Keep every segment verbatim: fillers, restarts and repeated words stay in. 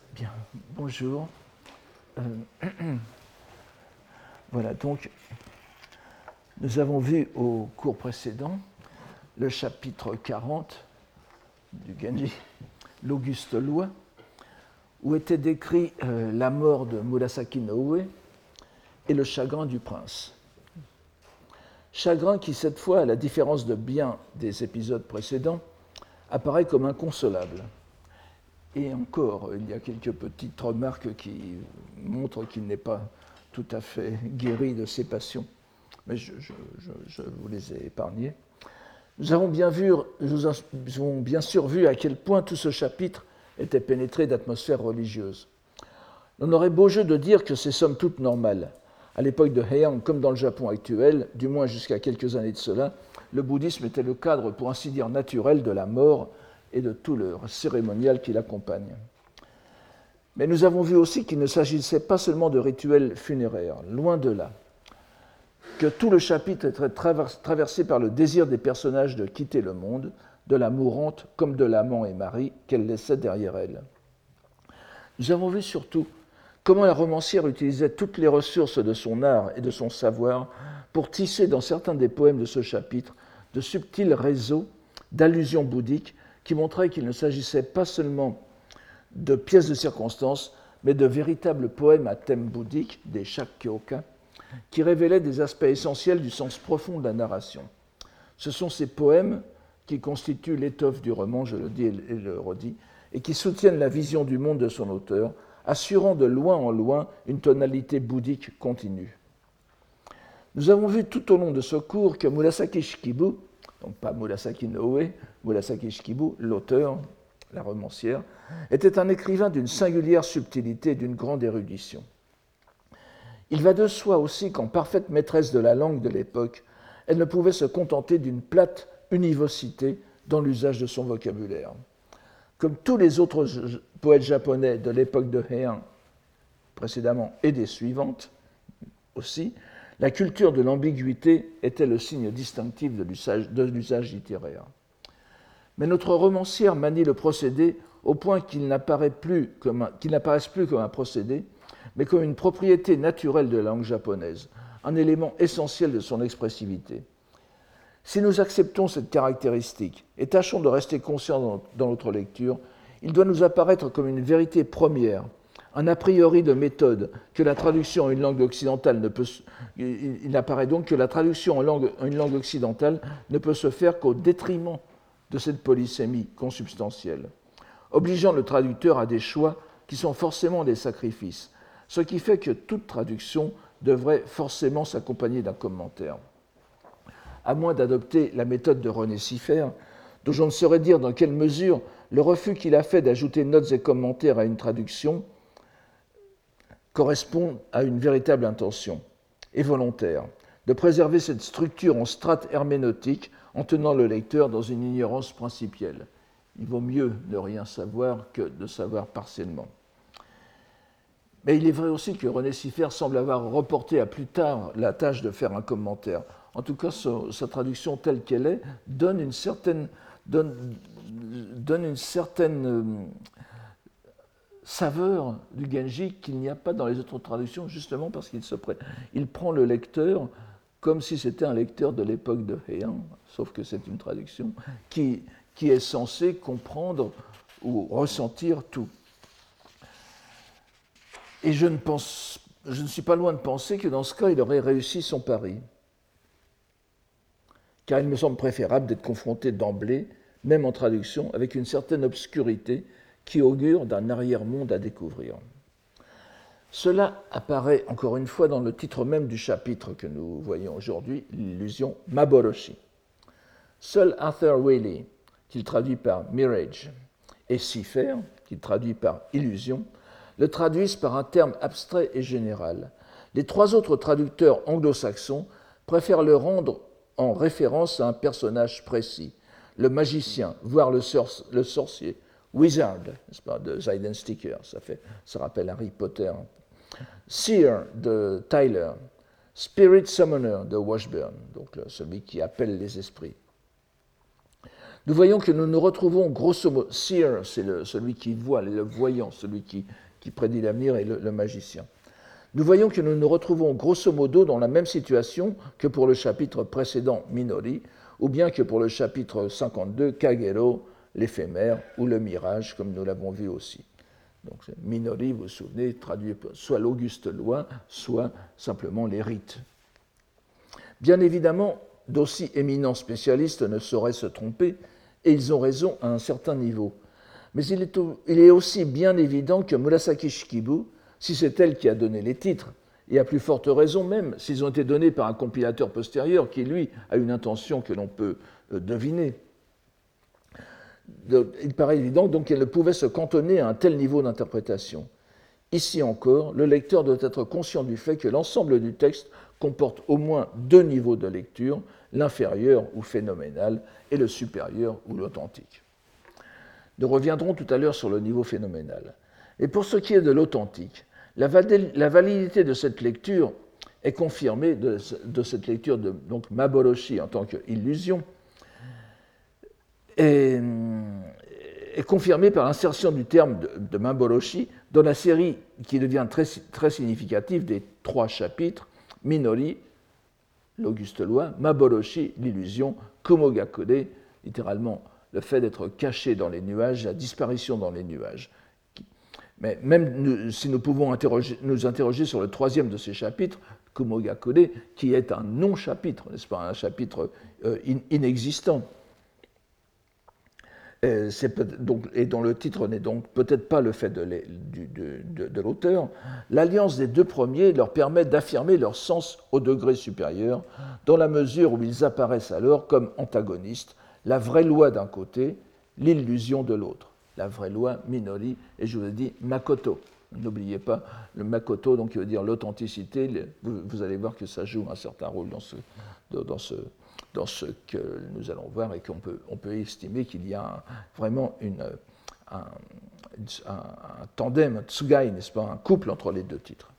Bien, bonjour. Euh, voilà, donc, nous avons vu au cours précédent le chapitre quarante du Genji, l'Auguste Loi, où était décrit euh, la mort de Murasaki no Ue et le chagrin du prince. Chagrin qui, cette fois, à la différence de bien des épisodes précédents, apparaît comme inconsolable. Et encore, il y a quelques petites remarques qui montrent qu'il n'est pas tout à fait guéri de ses passions. Mais je, je, je, je vous les ai épargnées. Nous avons, bien vu, nous avons bien sûr vu à quel point tout ce chapitre était pénétré d'atmosphère religieuse. On aurait beau jeu de dire que c'est somme toute normal. À l'époque de Heian, comme dans le Japon actuel, du moins jusqu'à quelques années de cela, le bouddhisme était le cadre, pour ainsi dire, naturel de la mort et de tout le cérémonial qui l'accompagne. Mais nous avons vu aussi qu'il ne s'agissait pas seulement de rituels funéraires, loin de là, que tout le chapitre était traversé par le désir des personnages de quitter le monde, de la mourante comme de l'amant et mari qu'elle laissait derrière elle. Nous avons vu surtout comment la romancière utilisait toutes les ressources de son art et de son savoir pour tisser dans certains des poèmes de ce chapitre de subtils réseaux d'allusions bouddhiques qui montraient qu'il ne s'agissait pas seulement de pièces de circonstances, mais de véritables poèmes à thème bouddhique, des Shakkyoka, qui révélaient des aspects essentiels du sens profond de la narration. Ce sont ces poèmes qui constituent l'étoffe du roman, je le dis et le redis, et qui soutiennent la vision du monde de son auteur, assurant de loin en loin une tonalité bouddhique continue. Nous avons vu tout au long de ce cours que Murasaki Shikibu, donc pas Murasaki no Ue, Murasaki Shikibu, l'auteur, la romancière, était un écrivain d'une singulière subtilité et d'une grande érudition. Il va de soi aussi qu'en parfaite maîtresse de la langue de l'époque, elle ne pouvait se contenter d'une plate univocité dans l'usage de son vocabulaire. Comme tous les autres poètes japonais de l'époque de Heian précédemment et des suivantes aussi, la culture de l'ambiguïté était le signe distinctif de l'usage, de l'usage littéraire. Mais notre romancière manie le procédé au point qu'il n'apparaît plus comme un, qu'il n'apparaisse plus comme un procédé, mais comme une propriété naturelle de la langue japonaise, un élément essentiel de son expressivité. Si nous acceptons cette caractéristique et tâchons de rester conscients dans notre lecture, il doit nous apparaître comme une vérité première, un a priori de méthode que la traduction en une langue occidentale ne peut. Il apparaît donc que la traduction en, langue, en une langue occidentale ne peut se faire qu'au détriment de cette polysémie consubstantielle, obligeant le traducteur à des choix qui sont forcément des sacrifices, ce qui fait que toute traduction devrait forcément s'accompagner d'un commentaire. À moins d'adopter la méthode de René Siffert, dont je ne saurais dire dans quelle mesure le refus qu'il a fait d'ajouter notes et commentaires à une traduction correspond à une véritable intention, et volontaire, de préserver cette structure en strates herméneutiques en tenant le lecteur dans une ignorance principielle. Il vaut mieux ne rien savoir que de savoir partiellement. Mais il est vrai aussi que René Siffert semble avoir reporté à plus tard la tâche de faire un commentaire. En tout cas, sa traduction telle qu'elle est donne une certaine, donne, donne une certaine euh, saveur du Genji qu'il n'y a pas dans les autres traductions, justement parce qu'il se prête. Il prend le lecteur comme si c'était un lecteur de l'époque de Heian, sauf que c'est une traduction qui, qui est censée comprendre ou ressentir tout. Et je ne, pense, je ne suis pas loin de penser que dans ce cas, il aurait réussi son pari. Car il me semble préférable d'être confronté d'emblée, même en traduction, avec une certaine obscurité qui augure d'un arrière-monde à découvrir. Cela apparaît encore une fois dans le titre même du chapitre que nous voyons aujourd'hui, l'illusion Maboroshi. Seul Arthur Waley, qu'il traduit par Mirage, et Siffert, qu'il traduit par illusion, le traduisent par un terme abstrait et général. Les trois autres traducteurs anglo-saxons préfèrent le rendre en référence à un personnage précis, le magicien, voire le, sor- le sorcier, Wizard, n'est-ce pas, de Zeidensticker, ça, fait, ça rappelle Harry Potter. Seer de Tyler, Spirit Summoner de Washburn, donc celui qui appelle les esprits. Nous voyons que nous nous retrouvons grosso modo, seer, c'est le, celui qui voit, le voyant, celui qui, qui prédit l'avenir, et le, le magicien. Nous voyons que nous nous retrouvons grosso modo dans la même situation que pour le chapitre précédent, Minori, ou bien que pour le chapitre cinquante-deux, Kagero, l'éphémère, ou le mirage, comme nous l'avons vu aussi. Donc, Minori, vous vous souvenez, traduit soit l'auguste loi, soit simplement les rites. Bien évidemment, d'aussi éminents spécialistes ne sauraient se tromper, et ils ont raison à un certain niveau. Mais il est, il est aussi bien évident que Murasaki Shikibu, si c'est elle qui a donné les titres, et à plus forte raison même s'ils ont été donnés par un compilateur postérieur qui, lui, a une intention que l'on peut deviner, il paraît évident donc qu'elle ne pouvait se cantonner à un tel niveau d'interprétation. Ici encore, le lecteur doit être conscient du fait que l'ensemble du texte comporte au moins deux niveaux de lecture, l'inférieur ou phénoménal et le supérieur ou l'authentique. Nous reviendrons tout à l'heure sur le niveau phénoménal. Et pour ce qui est de l'authentique, la validité de cette lecture est confirmée, de, de cette lecture de donc, Maboroshi en tant qu'illusion, est, est confirmée par l'insertion du terme de, de Maboroshi dans la série qui devient très, très significative des trois chapitres, Minori, l'auguste loi, Maboroshi, l'illusion, Kumogakure, littéralement le fait d'être caché dans les nuages, la disparition dans les nuages. Mais même nous, si nous pouvons interroger, nous interroger sur le troisième de ces chapitres, Kumogakure, qui est un non-chapitre, n'est-ce pas, un chapitre euh, in, inexistant, et, donc, et dont le titre n'est donc peut-être pas le fait de, de, de, de l'auteur, l'alliance des deux premiers leur permet d'affirmer leur sens au degré supérieur, dans la mesure où ils apparaissent alors comme antagonistes, la vraie loi d'un côté, l'illusion de l'autre. La vraie loi, Minori, et je vous ai dit Makoto. N'oubliez pas le Makoto, donc qui veut dire l'authenticité. Vous, vous allez voir que ça joue un certain rôle dans ce, dans ce, dans ce que nous allons voir et qu'on peut, on peut estimer qu'il y a un, vraiment une, un, un, un tandem, un tsugai, n'est-ce pas, un couple entre les deux titres.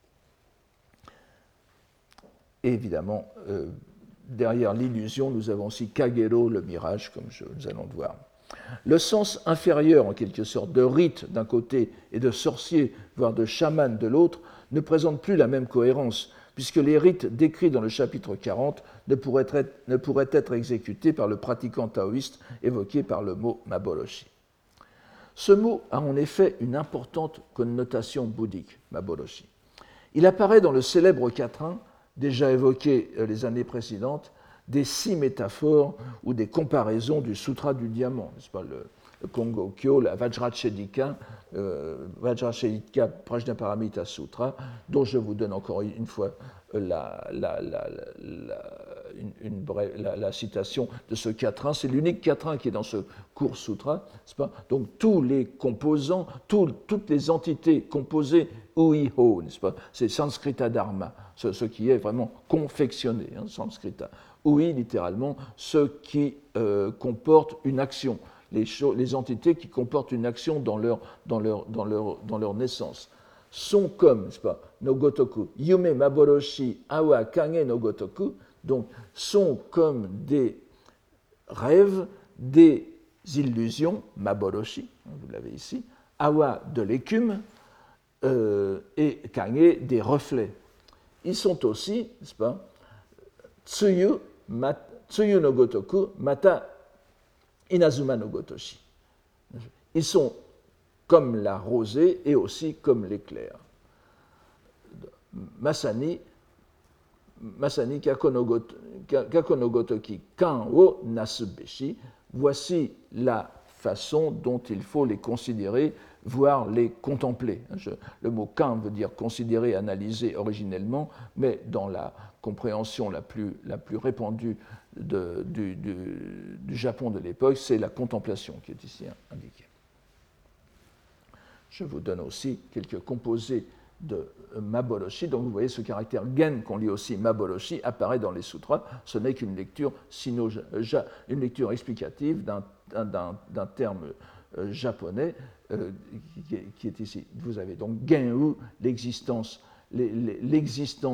Et évidemment, euh, derrière l'illusion, nous avons aussi Kagero, le mirage, comme je, nous allons le voir. Le sens inférieur, en quelque sorte, de rite d'un côté et de sorcier, voire de chaman de l'autre, ne présente plus la même cohérence, puisque les rites décrits dans le chapitre quarante ne pourraient être, ne pourraient être exécutés par le pratiquant taoïste évoqué par le mot Maboroshi. Ce mot a en effet une importante connotation bouddhique, Maboroshi. Il apparaît dans le célèbre quatrain, déjà évoqué les années précédentes, des six métaphores ou des comparaisons du Sutra du Diamant, n'est-ce pas, le, le Kongokyo, la Vajrachedika, euh, Vajrachedika Prajnaparamita Sutra, dont je vous donne encore une fois la, la, la, la, une, une brève, la, la citation de ce quatrain. C'est l'unique quatrain qui est dans ce court sutra, n'est-ce pas? Donc tous les composants, tout, toutes les entités composées Uiho, n'est-ce pas? C'est Sanskrita Dharma, ce, ce qui est vraiment confectionné, hein, Sanskrita. Ui, littéralement, ce qui euh, comporte une action, les, les entités qui comportent une action dans leur, dans leur, dans leur, dans leur naissance, sont comme, n'est-ce pas, no gotoku, yume maboroshi awa kage no gotoku, donc sont comme des rêves, des illusions, maboroshi, vous l'avez ici, awa de l'écume, euh, et kage des reflets. Ils sont aussi, n'est-ce pas, tsuyu, mat, tsuyu no gotoku, mata inazuma no gotoshi. Ils sont comme la rosée et aussi comme l'éclair. Masani, Masani kakonogotoki kan wo nasubeshi. Voici la façon dont il faut les considérer, voire les contempler. Je, le mot kan veut dire considérer, analyser originellement, mais dans la compréhension la plus, la plus répandue de, du, du, du Japon de l'époque, c'est la contemplation qui est ici indiquée. Je vous donne aussi quelques composés de Maboroshi. Donc vous voyez ce caractère gen qu'on lit aussi Maboroshi apparaît dans les sutras. Ce n'est qu'une lecture, sino, une lecture explicative d'un, d'un, d'un terme euh, japonais euh, qui, qui est ici. Vous avez donc Gen-u, l'existence, l'existence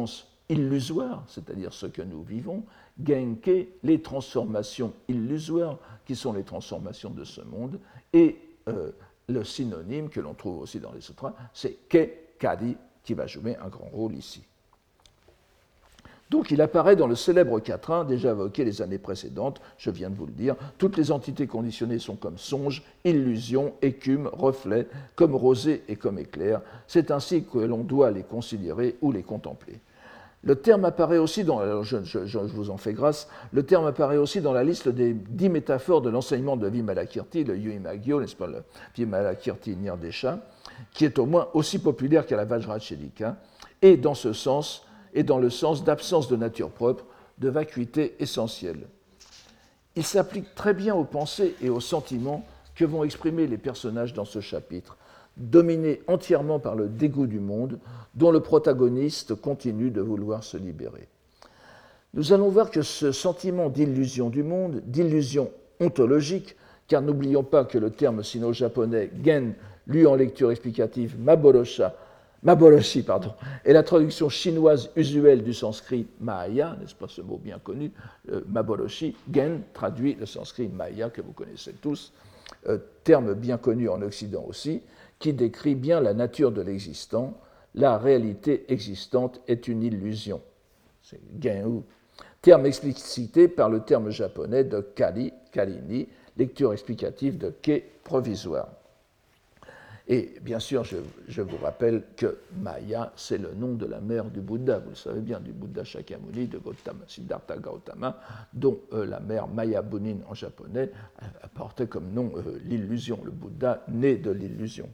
illusoires, c'est-à-dire ce que nous vivons, genke, les transformations illusoires, qui sont les transformations de ce monde, et euh, le synonyme que l'on trouve aussi dans les sutras, c'est ke kari, qui va jouer un grand rôle ici. Donc il apparaît dans le célèbre quatrain, déjà évoqué les années précédentes, je viens de vous le dire, toutes les entités conditionnées sont comme songes, illusions, écumes, reflets, comme rosée et comme éclair. C'est ainsi que l'on doit les considérer ou les contempler. Le terme apparaît aussi dans, alors je, je, je vous en fais grâce, le terme apparaît aussi dans la liste des dix métaphores de l'enseignement de Vimalakirti, le Yuimagyo, n'est-ce pas, le Vimalakirti Nirdesha, qui est au moins aussi populaire qu'à la Vajrachelika, et dans ce sens, et dans le sens d'absence de nature propre, de vacuité essentielle. Il s'applique très bien aux pensées et aux sentiments que vont exprimer les personnages dans ce chapitre, dominés entièrement par le dégoût du monde, dont le protagoniste continue de vouloir se libérer. Nous allons voir que ce sentiment d'illusion du monde, d'illusion ontologique, car n'oublions pas que le terme sino-japonais gen, lu en lecture explicative maborosha, Maboroshi, pardon, est la traduction chinoise usuelle du sanskrit Maya, n'est-ce pas ce mot bien connu, euh, Maboroshi, gen traduit le sanskrit Maya que vous connaissez tous, euh, terme bien connu en Occident aussi, qui décrit bien la nature de l'existant. La réalité existante est une illusion. C'est gen-u. Terme explicité par le terme japonais de kari, karini, lecture explicative de ke, provisoire. Et bien sûr, je, je vous rappelle que Maya, c'est le nom de la mère du Bouddha, vous le savez bien, du Bouddha Shakyamuni, de Gautama, Siddhartha Gautama, dont euh, la mère Maya Bunin en japonais portait comme nom euh, l'illusion, le Bouddha né de l'illusion.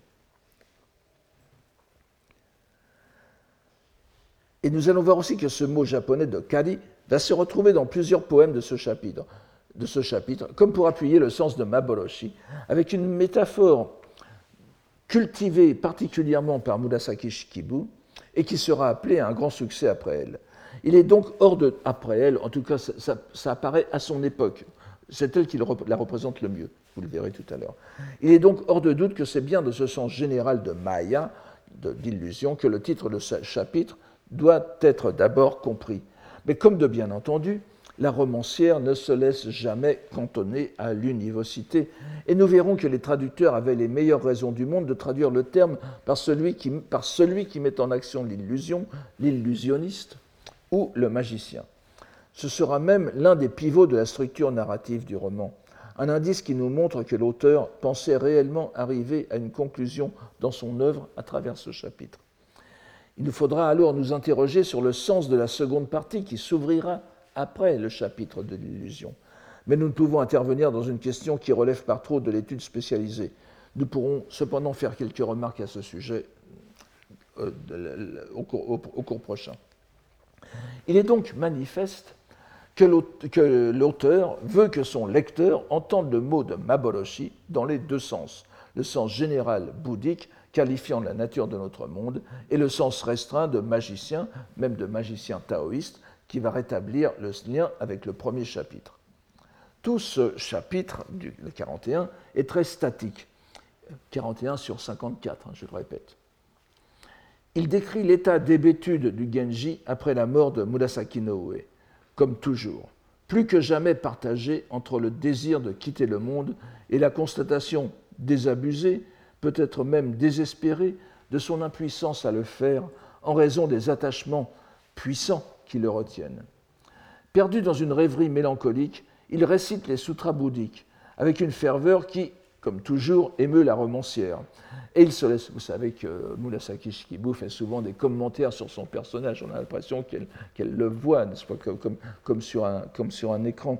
Et nous allons voir aussi que ce mot japonais de kari va se retrouver dans plusieurs poèmes de ce chapitre, de ce chapitre comme pour appuyer le sens de Maboroshi, avec une métaphore cultivée particulièrement par Murasaki Shikibu et qui sera appelée à un grand succès après elle. Il est donc hors de... après elle, en tout cas ça, ça, ça apparaît à son époque, c'est elle qui le, la représente le mieux, vous le verrez tout à l'heure. Il est donc hors de doute que c'est bien de ce sens général de Maya, d'illusion, que le titre de ce chapitre doit être d'abord compris. Mais comme de bien entendu, la romancière ne se laisse jamais cantonner à l'univocité, et nous verrons que les traducteurs avaient les meilleures raisons du monde de traduire le terme par celui qui, par celui qui met en action l'illusion, l'illusionniste ou le magicien. Ce sera même l'un des pivots de la structure narrative du roman, un indice qui nous montre que l'auteur pensait réellement arriver à une conclusion dans son œuvre à travers ce chapitre. Il nous faudra alors nous interroger sur le sens de la seconde partie qui s'ouvrira après le chapitre de l'illusion. Mais nous ne pouvons intervenir dans une question qui relève par trop de l'étude spécialisée. Nous pourrons cependant faire quelques remarques à ce sujet euh, au, cours, au, au cours prochain. Il est donc manifeste que l'auteur veut que son lecteur entende le mot de Maboroshi dans les deux sens, le sens général bouddhique qualifiant la nature de notre monde et le sens restreint de magicien, même de magicien taoïste, qui va rétablir le lien avec le premier chapitre. Tout ce chapitre, le quarante et un, est très statique. quarante et un sur cinquante-quatre, hein, je le répète. Il décrit l'état d'hébétude du Genji après la mort de Murasaki no Ue, comme toujours, plus que jamais partagé entre le désir de quitter le monde et la constatation désabusée, peut-être même désespérée, de son impuissance à le faire en raison des attachements puissants qui le retiennent. Perdu dans une rêverie mélancolique, il récite les sutras bouddhiques avec une ferveur qui, comme toujours, émeut la romancière. Et il se laisse, vous savez que Murasaki Shikibu fait souvent des commentaires sur son personnage, on a l'impression qu'elle, qu'elle le voit, n'est-ce pas, comme, comme, comme, sur un, comme sur un écran.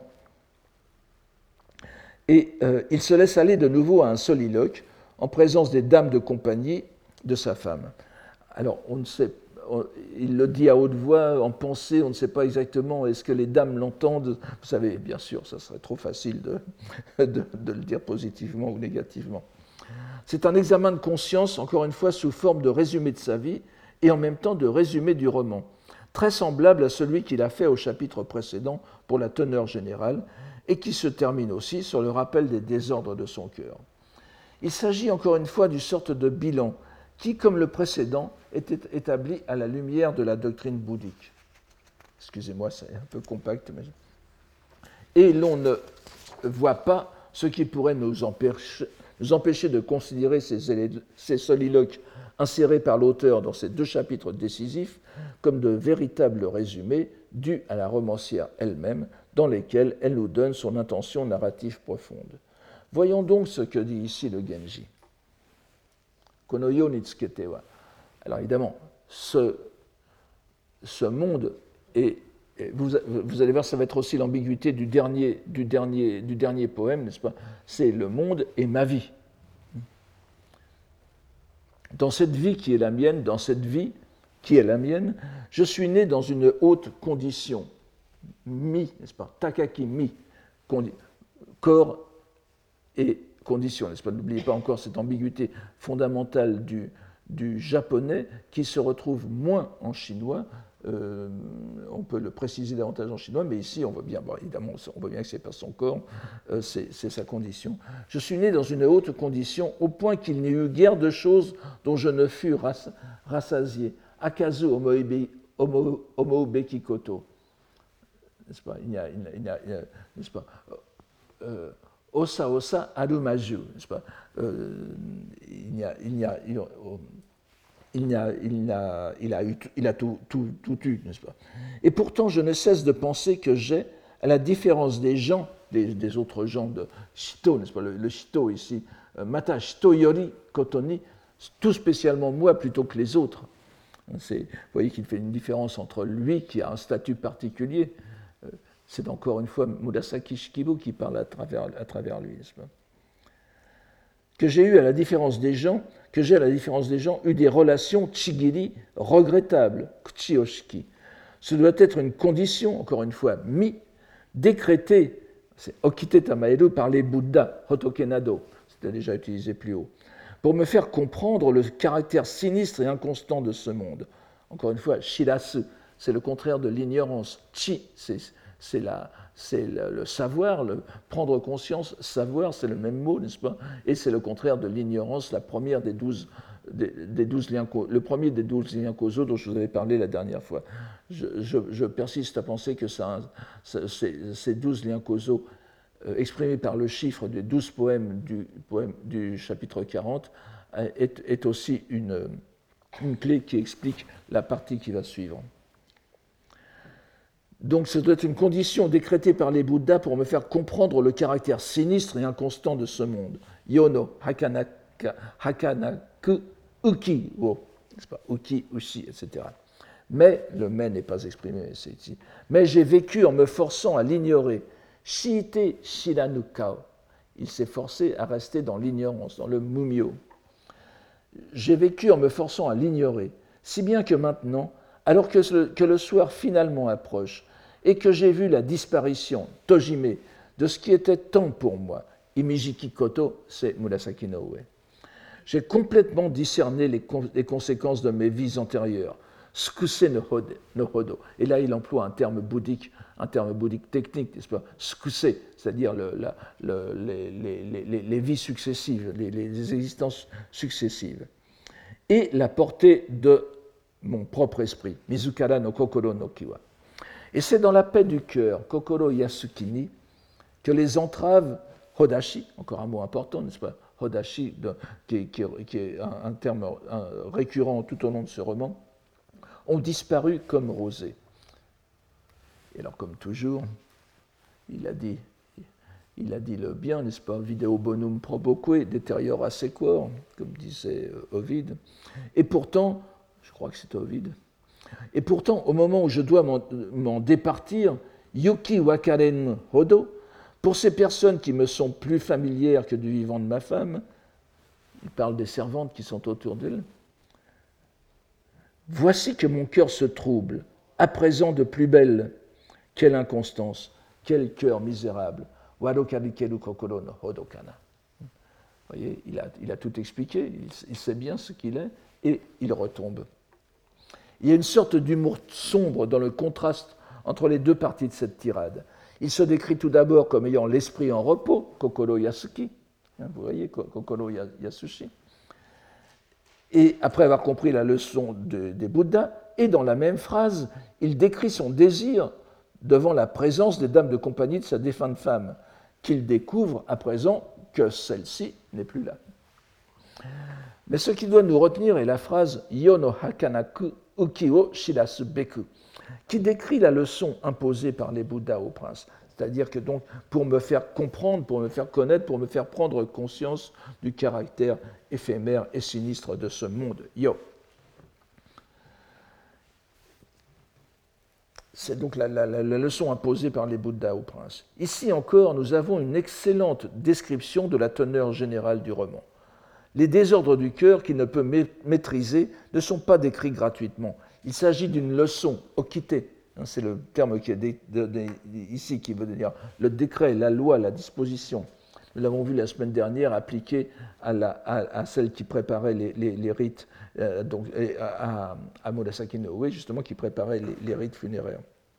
Et euh, il se laisse aller de nouveau à un soliloque en présence des dames de compagnie de sa femme. Alors, on ne sait on, il le dit à haute voix, en pensée, on ne sait pas exactement, est-ce que les dames l'entendent? Vous savez, bien sûr, ça serait trop facile de, de, de le dire positivement ou négativement. C'est un examen de conscience, encore une fois, sous forme de résumé de sa vie et en même temps de résumé du roman, très semblable à celui qu'il a fait au chapitre précédent pour la teneur générale et qui se termine aussi sur le rappel des désordres de son cœur. Il s'agit encore une fois d'une sorte de bilan qui, comme le précédent, était établi à la lumière de la doctrine bouddhique. excusez-moi, c'est un peu compact, mais... et l'on ne voit pas ce qui pourrait nous empêcher, nous empêcher de considérer ces, ces soliloques insérés par l'auteur dans ces deux chapitres décisifs comme de véritables résumés dus à la romancière elle-même, dans lesquels elle nous donne son intention narrative profonde. Voyons donc ce que dit ici le Genji. Konoyo nitsuke wa. Alors évidemment, ce, ce monde est, vous, vous allez voir, ça va être aussi l'ambiguïté du dernier, du dernier, du dernier poème, n'est-ce pas? C'est le monde et ma vie. Dans cette vie qui est la mienne, dans cette vie qui est la mienne, je suis né dans une haute condition. Mi, n'est-ce pas? Takaki mi, corps et condition, n'est-ce pas? N'oubliez pas encore cette ambiguïté fondamentale du, du japonais qui se retrouve moins en chinois. Euh, on peut le préciser davantage en chinois, mais ici, on voit bien, bon, évidemment, on voit bien que ce n'est pas son corps, euh, c'est, c'est sa condition. Je suis né dans une haute condition, au point qu'il n'y eut guère de choses dont je ne fus ras, rassasié. Akazu omoubeki koto. N'est-ce pas? Il n'y a, il n'y a, il n'y a, n'est-ce pas? Euh, Osa osa arumaju, n'est-ce pas? Euh, il n'y a, il n'y a, il, il n'y a, il n'y a, il a, eu, il a tout, tout, tout eu, n'est-ce pas? Et pourtant, je ne cesse de penser que j'ai, à la différence des gens, des, des autres gens de Shito, n'est-ce pas? Le, le Shito ici, Mata Shito Yori Kotoni, tout spécialement moi plutôt que les autres. C'est, vous voyez qu'il fait une différence entre lui qui a un statut particulier. C'est encore une fois Murasaki Shikibu qui parle à travers, à travers lui, n'est-ce pas? Que j'ai eu, à la différence des gens, que j'ai, à la différence des gens, eu des relations chigiri regrettables, kuchioshiki. Ce doit être une condition, encore une fois, mi, décrétée, c'est okite tamaeru par les Bouddhas, hotokenado, c'était déjà utilisé plus haut, pour me faire comprendre le caractère sinistre et inconstant de ce monde. Encore une fois, shirasu, c'est le contraire de l'ignorance. Chi, c'est, c'est, la, c'est le, le savoir, le prendre conscience, savoir, c'est le même mot, n'est-ce pas? Et c'est le contraire de l'ignorance, la première des douze, des, des douze liens, le premier des douze liens causaux dont je vous avais parlé la dernière fois. Je, je, je persiste à penser que ça, ça, c'est, ces douze liens causaux euh, exprimés par le chiffre des douze poèmes du, poème, du chapitre quarante est, est aussi une, une clé qui explique la partie qui va suivre. Donc, ce doit être une condition décrétée par les Bouddhas pour me faire comprendre le caractère sinistre et inconstant de ce monde. Yono, hakanaka, hakanaku, uki, wo, n'est-ce pas, uki, ushi, et cetera. Mais, le mais n'est pas exprimé, c'est ici. Mais j'ai vécu en me forçant à l'ignorer. Shiite shiranukao. Il s'est forcé à rester dans l'ignorance, dans le mumio. J'ai vécu en me forçant à l'ignorer, si bien que maintenant, alors que le, que le soir finalement approche, et que j'ai vu la disparition, tojime, de ce qui était temps pour moi, imijiki koto, c'est Murasaki no Ue. J'ai complètement discerné les, con- les conséquences de mes vies antérieures, skuse no hode, no hodo. Et là, il emploie un terme bouddhique, un terme bouddhique technique, n'est-ce pas? Skuse, c'est-à-dire le, la, le, les, les, les, les vies successives, les, les existences successives. Et la portée de mon propre esprit, Mizukara no kokoro no kiwa. Et c'est dans la paix du cœur, kokoro yasukini, que les entraves, hodashi, encore un mot important, n'est-ce pas? Hodashi, de, qui, qui, qui est un, un terme un, récurrent tout au long de ce roman, ont disparu comme rosées. Et alors, comme toujours, il a dit, il a dit le bien, n'est-ce pas? Video bonum proboque, deteriora sequor, comme disait Ovide. Et pourtant, je crois que c'est Ovide, et pourtant, au moment où je dois m'en, m'en départir, yuki wakaren hodo, pour ces personnes qui me sont plus familières que du vivant de ma femme, il parle des servantes qui sont autour d'elle, voici que mon cœur se trouble, à présent de plus belle. Quelle inconstance, quel cœur misérable. Warokarikeru kokoro no hodokana. Vous voyez, il a, il a tout expliqué, il, il sait bien ce qu'il est, et il retombe. Il y a une sorte d'humour sombre dans le contraste entre les deux parties de cette tirade. Il se décrit tout d'abord comme ayant l'esprit en repos, kokoro yasuki, vous voyez, kokoro yasushi. Et après avoir compris la leçon de, des Bouddhas, et dans la même phrase, il décrit son désir devant la présence des dames de compagnie de sa défunte femme, qu'il découvre à présent que celle-ci n'est plus là. Mais ce qui doit nous retenir est la phrase Yo no hakanaku uki wo shirasu beku, qui décrit la leçon imposée par les Bouddhas au prince. C'est-à-dire que donc, pour me faire comprendre, pour me faire connaître, pour me faire prendre conscience du caractère éphémère et sinistre de ce monde. Yo. C'est donc la, la, la leçon imposée par les Bouddhas au prince. Ici encore, nous avons une excellente description de la teneur générale du roman. Les désordres du cœur qu'il ne peut maîtriser ne sont pas décrits gratuitement. Il s'agit d'une leçon, okite, c'est le terme qui est de, de, de, ici qui veut dire le décret, la loi, la disposition. Nous l'avons vu la semaine dernière appliqué à, la, à, à celle qui préparait les, les, les rites, euh, donc, à, à Murasaki no Ue, justement, qui préparait les, les rites funéraires.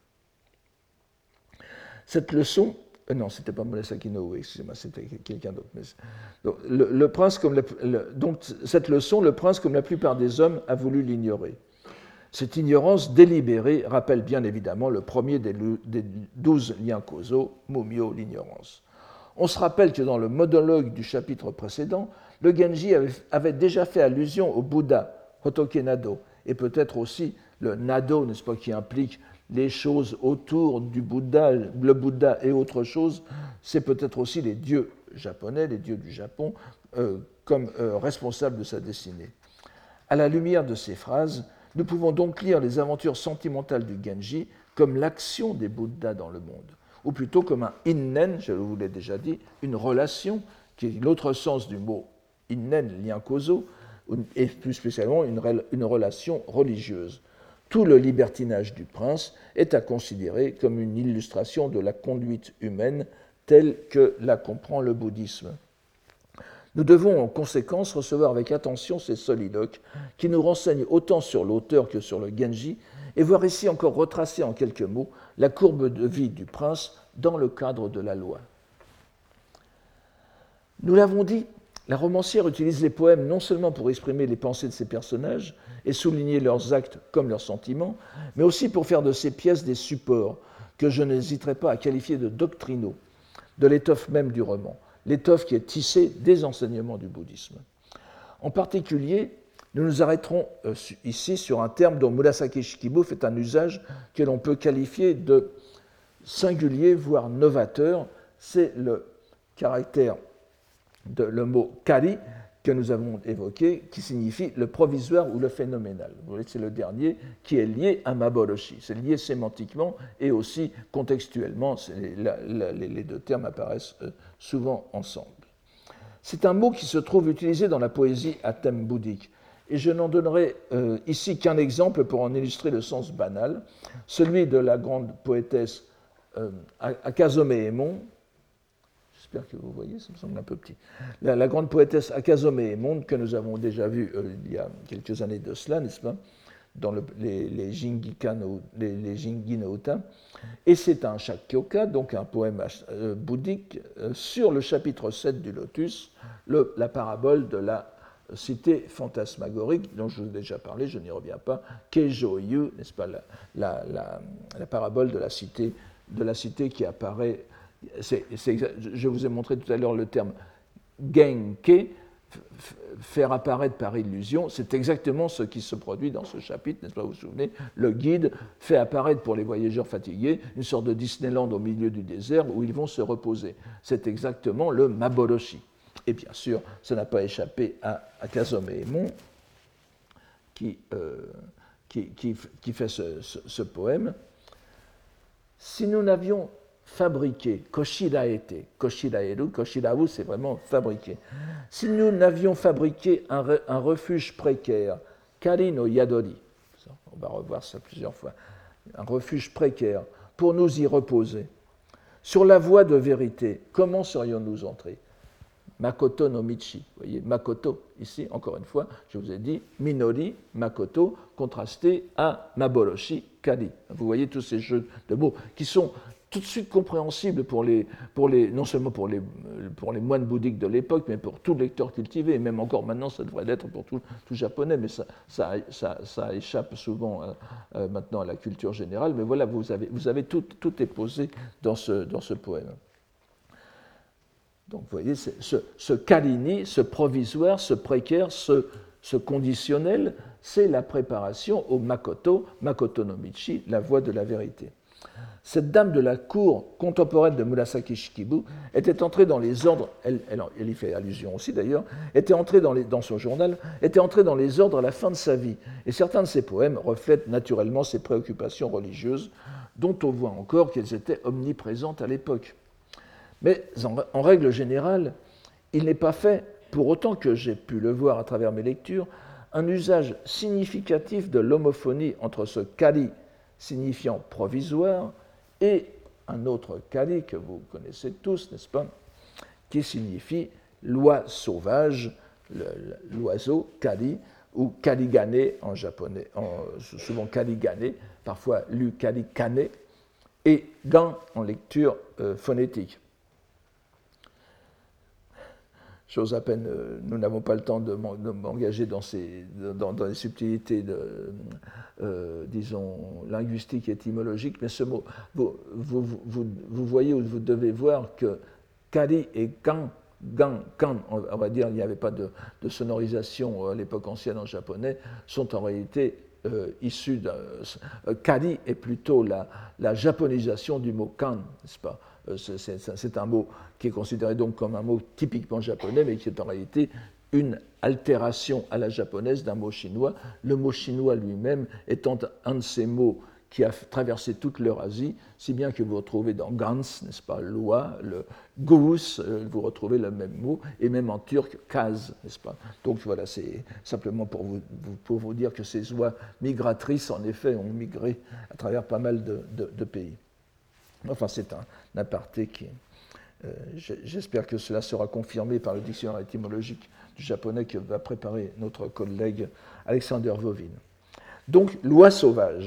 Cette leçon, euh, non, c'était pas Murasaki no Ue, excusez-moi, c'était quelqu'un d'autre. Mais, donc, le, le prince, comme la, le, donc, cette leçon, le prince, comme la plupart des hommes, a voulu l'ignorer. Cette ignorance délibérée rappelle bien évidemment le premier des, des douze liens causaux, Mumyo, l'ignorance. On se rappelle que dans le monologue du chapitre précédent, le Genji avait, avait déjà fait allusion au Bouddha, Hotoke Nado, et peut-être aussi le Nado, n'est-ce pas, qui implique les choses autour du Bouddha, le Bouddha et autre chose, c'est peut-être aussi les dieux japonais, les dieux du Japon, euh, comme euh, responsables de sa destinée. À la lumière de ces phrases, nous pouvons donc lire les aventures sentimentales du Genji comme l'action des Bouddhas dans le monde, ou plutôt comme un innen, je vous l'ai déjà dit, une relation, qui est l'autre sens du mot innen, lien causaux, et plus spécialement une, une relation religieuse. Tout le libertinage du prince est à considérer comme une illustration de la conduite humaine telle que la comprend le bouddhisme. Nous devons en conséquence recevoir avec attention ces soliloques qui nous renseignent autant sur l'auteur que sur le Genji et voir ici encore retracer en quelques mots la courbe de vie du prince dans le cadre de la loi. Nous l'avons dit, la romancière utilise les poèmes non seulement pour exprimer les pensées de ses personnages et souligner leurs actes comme leurs sentiments, mais aussi pour faire de ces pièces des supports que je n'hésiterai pas à qualifier de doctrinaux, de l'étoffe même du roman, l'étoffe qui est tissée des enseignements du bouddhisme. En particulier, nous nous arrêterons ici sur un terme dont Murasaki Shikibu fait un usage que l'on peut qualifier de singulier, voire novateur, c'est le caractère de le mot kari que nous avons évoqué, qui signifie le provisoire ou le phénoménal. Vous voyez, c'est le dernier qui est lié à Maboroshi. C'est lié sémantiquement et aussi contextuellement. La, la, les deux termes apparaissent souvent ensemble. C'est un mot qui se trouve utilisé dans la poésie à thème bouddhique. Et je n'en donnerai euh, ici qu'un exemple pour en illustrer le sens banal, celui de la grande poétesse euh, Akazome Emon. J'espère que vous voyez, ça me semble un peu petit. La, la grande poétesse Akazome Emon, que nous avons déjà vue euh, il y a quelques années de cela, n'est-ce pas, dans le, les, les Jingika no, les, les Jingi no Uta. Et c'est un Shakkyoka, donc un poème euh, bouddhique, euh, sur le chapitre sept du Lotus, le, la parabole de la cité fantasmagorique, dont je vous ai déjà parlé, je n'y reviens pas, Keijo-yu, n'est-ce pas, la, la, la, la parabole de la cité, de la cité qui apparaît. C'est, c'est, je vous ai montré tout à l'heure le terme genke, faire apparaître par illusion, c'est exactement ce qui se produit dans ce chapitre, n'est-ce pas, vous vous souvenez? Le guide fait apparaître pour les voyageurs fatigués une sorte de Disneyland au milieu du désert où ils vont se reposer. C'est exactement le Maboroshi. Et bien sûr, ça n'a pas échappé à Akazome Emon qui, euh, qui, qui, qui fait ce, ce, ce poème. Si nous n'avions fabriqué, koshiraete, koshiraeru, koshiraru, c'est vraiment fabriqué. Si nous n'avions fabriqué un, re, un refuge précaire, kari no yadori, on va revoir ça plusieurs fois, un refuge précaire, pour nous y reposer, sur la voie de vérité, comment serions-nous entrés? Makoto no Michi, vous voyez, Makoto, ici, encore une fois, je vous ai dit, Minori, Makoto, contrasté à Maboroshi, Kari. Vous voyez tous ces jeux de mots qui sont tout de suite compréhensible pour les, pour les, non seulement pour les, pour les moines bouddhiques de l'époque, mais pour tout lecteur cultivé, et même encore maintenant, ça devrait l'être pour tout, tout japonais, mais ça, ça, ça, ça échappe souvent à, à, maintenant à la culture générale. Mais voilà, vous avez, vous avez tout, tout est posé dans ce, dans ce poème. Donc vous voyez, ce, ce kalini, ce provisoire, ce précaire, ce, ce conditionnel, c'est la préparation au makoto, makoto no michi, la voie de la vérité. Cette dame de la cour contemporaine de Murasaki Shikibu était entrée dans les ordres, elle, elle, elle y fait allusion aussi d'ailleurs, était entrée dans, les, dans son journal, était entrée dans les ordres à la fin de sa vie. Et certains de ses poèmes reflètent naturellement ses préoccupations religieuses, dont on voit encore qu'elles étaient omniprésentes à l'époque. Mais en, en règle générale, il n'est pas fait, pour autant que j'ai pu le voir à travers mes lectures, un usage significatif de l'homophonie entre ce kari signifiant provisoire et un autre kari que vous connaissez tous, n'est-ce pas, qui signifie loi sauvage, le, l'oiseau, kari, ou karigane en japonais, en, souvent karigane, parfois lu karikane, et gan en lecture euh, phonétique. Chose à peine, euh, nous n'avons pas le temps de m'engager dans, ces, dans, dans les subtilités, de, euh, disons, linguistiques et étymologiques, mais ce mot, vous, vous, vous, vous voyez ou vous devez voir que kari et kan, gan, kan, on va dire, il n'y avait pas de, de sonorisation à l'époque ancienne en japonais, sont en réalité euh, issus de. Euh, kari est plutôt la, la japonisation du mot kan, n'est-ce pas? C'est, c'est, c'est un mot qui est considéré donc comme un mot typiquement japonais, mais qui est en réalité une altération à la japonaise d'un mot chinois, le mot chinois lui-même étant un de ces mots qui a traversé toute l'Eurasie, si bien que vous retrouvez dans Gans, n'est-ce pas, loi, le Gous, vous retrouvez le même mot, et même en turc, Kaz, n'est-ce pas. Donc voilà, c'est simplement pour vous, pour vous dire que ces oies migratrices, en effet, ont migré à travers pas mal de, de, de pays. Enfin, c'est un, un aparté qui... Euh, j'espère que cela sera confirmé par le dictionnaire étymologique du japonais que va préparer notre collègue Alexander Vovin. Donc, loi sauvage.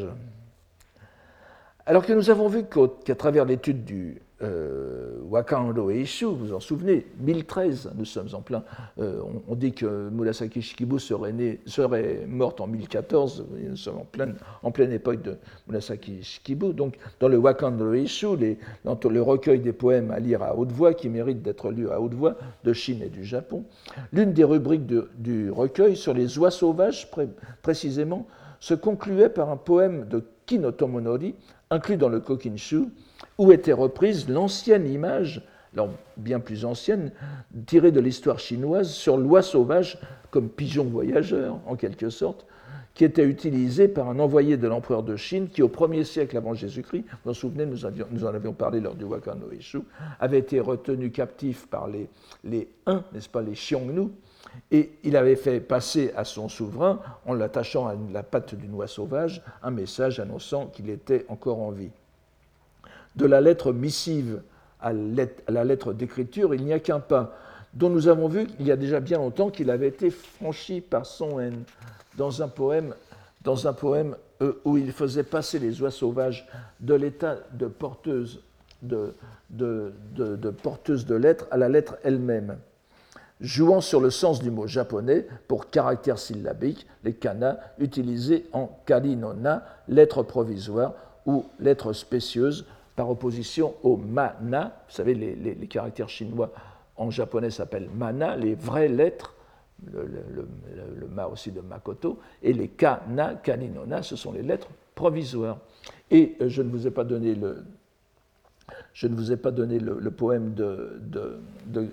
Alors que nous avons vu qu'à travers l'étude du euh, Wakando Eishu, vous vous en souvenez, mille treize, nous sommes en plein, euh, on, on dit que Murasaki Shikibu serait, né, serait morte en mille quatorze, nous sommes en pleine, en pleine époque de Murasaki Shikibu, donc dans le Wakando Eishu, les, dans le recueil des poèmes à lire à haute voix, qui méritent d'être lus à haute voix, de Chine et du Japon, l'une des rubriques de, du recueil sur les oies sauvages, pré, précisément, se concluait par un poème de Kino Tomonori, inclus dans le Kokinshu, où était reprise l'ancienne image, alors bien plus ancienne, tirée de l'histoire chinoise sur l'oie sauvage comme pigeon voyageur, en quelque sorte, qui était utilisée par un envoyé de l'empereur de Chine qui, au premier siècle avant Jésus-Christ, vous vous souvenez, nous, avions, nous en avions parlé lors du Wakando Eishu, avait été retenu captif par les, les Huns, n'est-ce pas, les Xiongnu, et il avait fait passer à son souverain, en l'attachant à la patte d'une oie sauvage, un message annonçant qu'il était encore en vie. De la lettre missive à la lettre d'écriture, il n'y a qu'un pas, dont nous avons vu il y a déjà bien longtemps qu'il avait été franchi par Son En, dans un poème, dans un poème où il faisait passer les oies sauvages de l'état de porteuse de, de, de, de, porteuse de lettres à la lettre elle-même, jouant sur le sens du mot japonais pour caractère syllabique, les kana utilisés en kari no na, lettre provisoire ou lettre spécieuse, par opposition au mana. Vous savez, les, les, les caractères chinois en japonais s'appellent mana, les vraies lettres, le, le, le, le ma aussi de makoto, et les kana, kani no na, ce sont les lettres provisoires. Et je ne vous ai pas donné le, je ne vous ai pas donné le, le poème de, de, de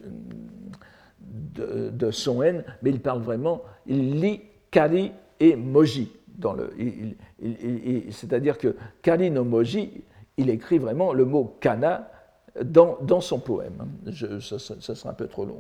De, de Son En, mais il parle vraiment, il lit kari et moji. Dans le, il, il, il, c'est-à-dire que kari no moji, il écrit vraiment le mot kana dans, dans son poème. Je, ça, ça, ça sera un peu trop long.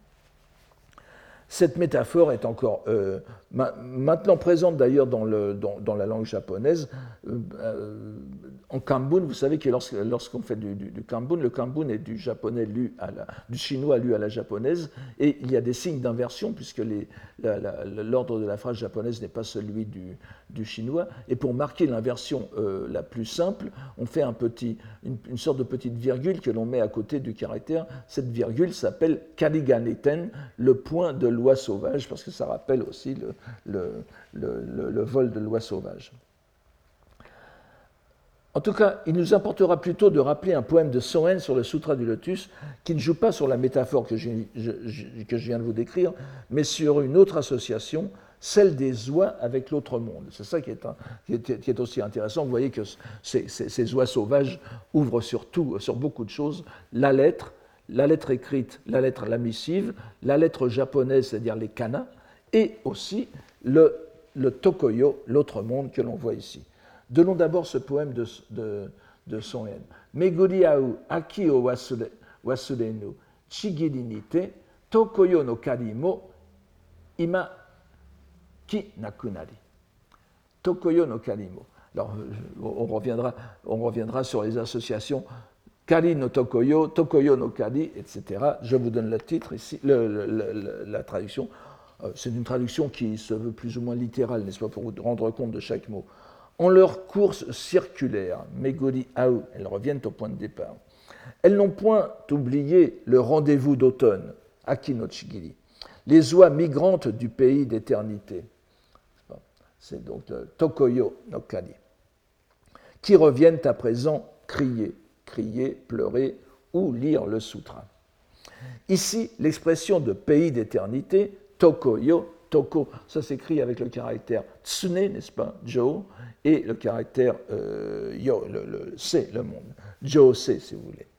Cette métaphore est encore euh, ma, maintenant présente d'ailleurs dans, le, dans, dans la langue japonaise, euh, en kanbun, vous savez que lorsque, lorsqu'on fait du, du, du kanbun, le kanbun est du japonais lu à la, du chinois lu à la japonaise, et il y a des signes d'inversion puisque les, la, la, l'ordre de la phrase japonaise n'est pas celui du, du chinois. Et pour marquer l'inversion euh, la plus simple, on fait un petit, une, une sorte de petite virgule que l'on met à côté du caractère. Cette virgule s'appelle kariganeten, le point de l'oie sauvage, parce que ça rappelle aussi le, le, le, le, le vol de l'oie sauvage. En tout cas, il nous importera plutôt de rappeler un poème de Soen sur le Sutra du Lotus qui ne joue pas sur la métaphore que je, je, que je viens de vous décrire, mais sur une autre association, celle des oies avec l'autre monde. C'est ça qui est, un, qui, est, qui est aussi intéressant. Vous voyez que ces, ces, ces oies sauvages ouvrent sur tout, sur beaucoup de choses. La lettre, la lettre écrite, la lettre la missive, la lettre japonaise, c'est-à-dire les kana, et aussi le, le tokoyo, l'autre monde que l'on voit ici. Donnons d'abord ce poème de, de, de Soen. Meguri au aki o wasure, wasurenu, chigiri ni te, tokoyo no kari mo, ima ki nakunari. Tokoyo no kari mo. Alors, on reviendra, on reviendra sur les associations kari no tokoyo, tokoyo no kari, et cetera. Je vous donne le titre ici, le, le, le, la traduction. C'est une traduction qui se veut plus ou moins littérale, n'est-ce pas, pour vous rendre compte de chaque mot. En leur course circulaire, Meguri Au, elles reviennent au point de départ. Elles n'ont point oublié le rendez-vous d'automne, Aki no Chigiri, les oies migrantes du pays d'éternité. C'est donc le Tokoyo no Kari, qui reviennent à présent crier, crier, pleurer ou lire le sutra. Ici, l'expression de pays d'éternité, Tokoyo, Toko, ça s'écrit avec le caractère tsune, n'est-ce pas, Jo, et le caractère euh, Yo, le, le C, le monde, Jo-C, si vous voulez.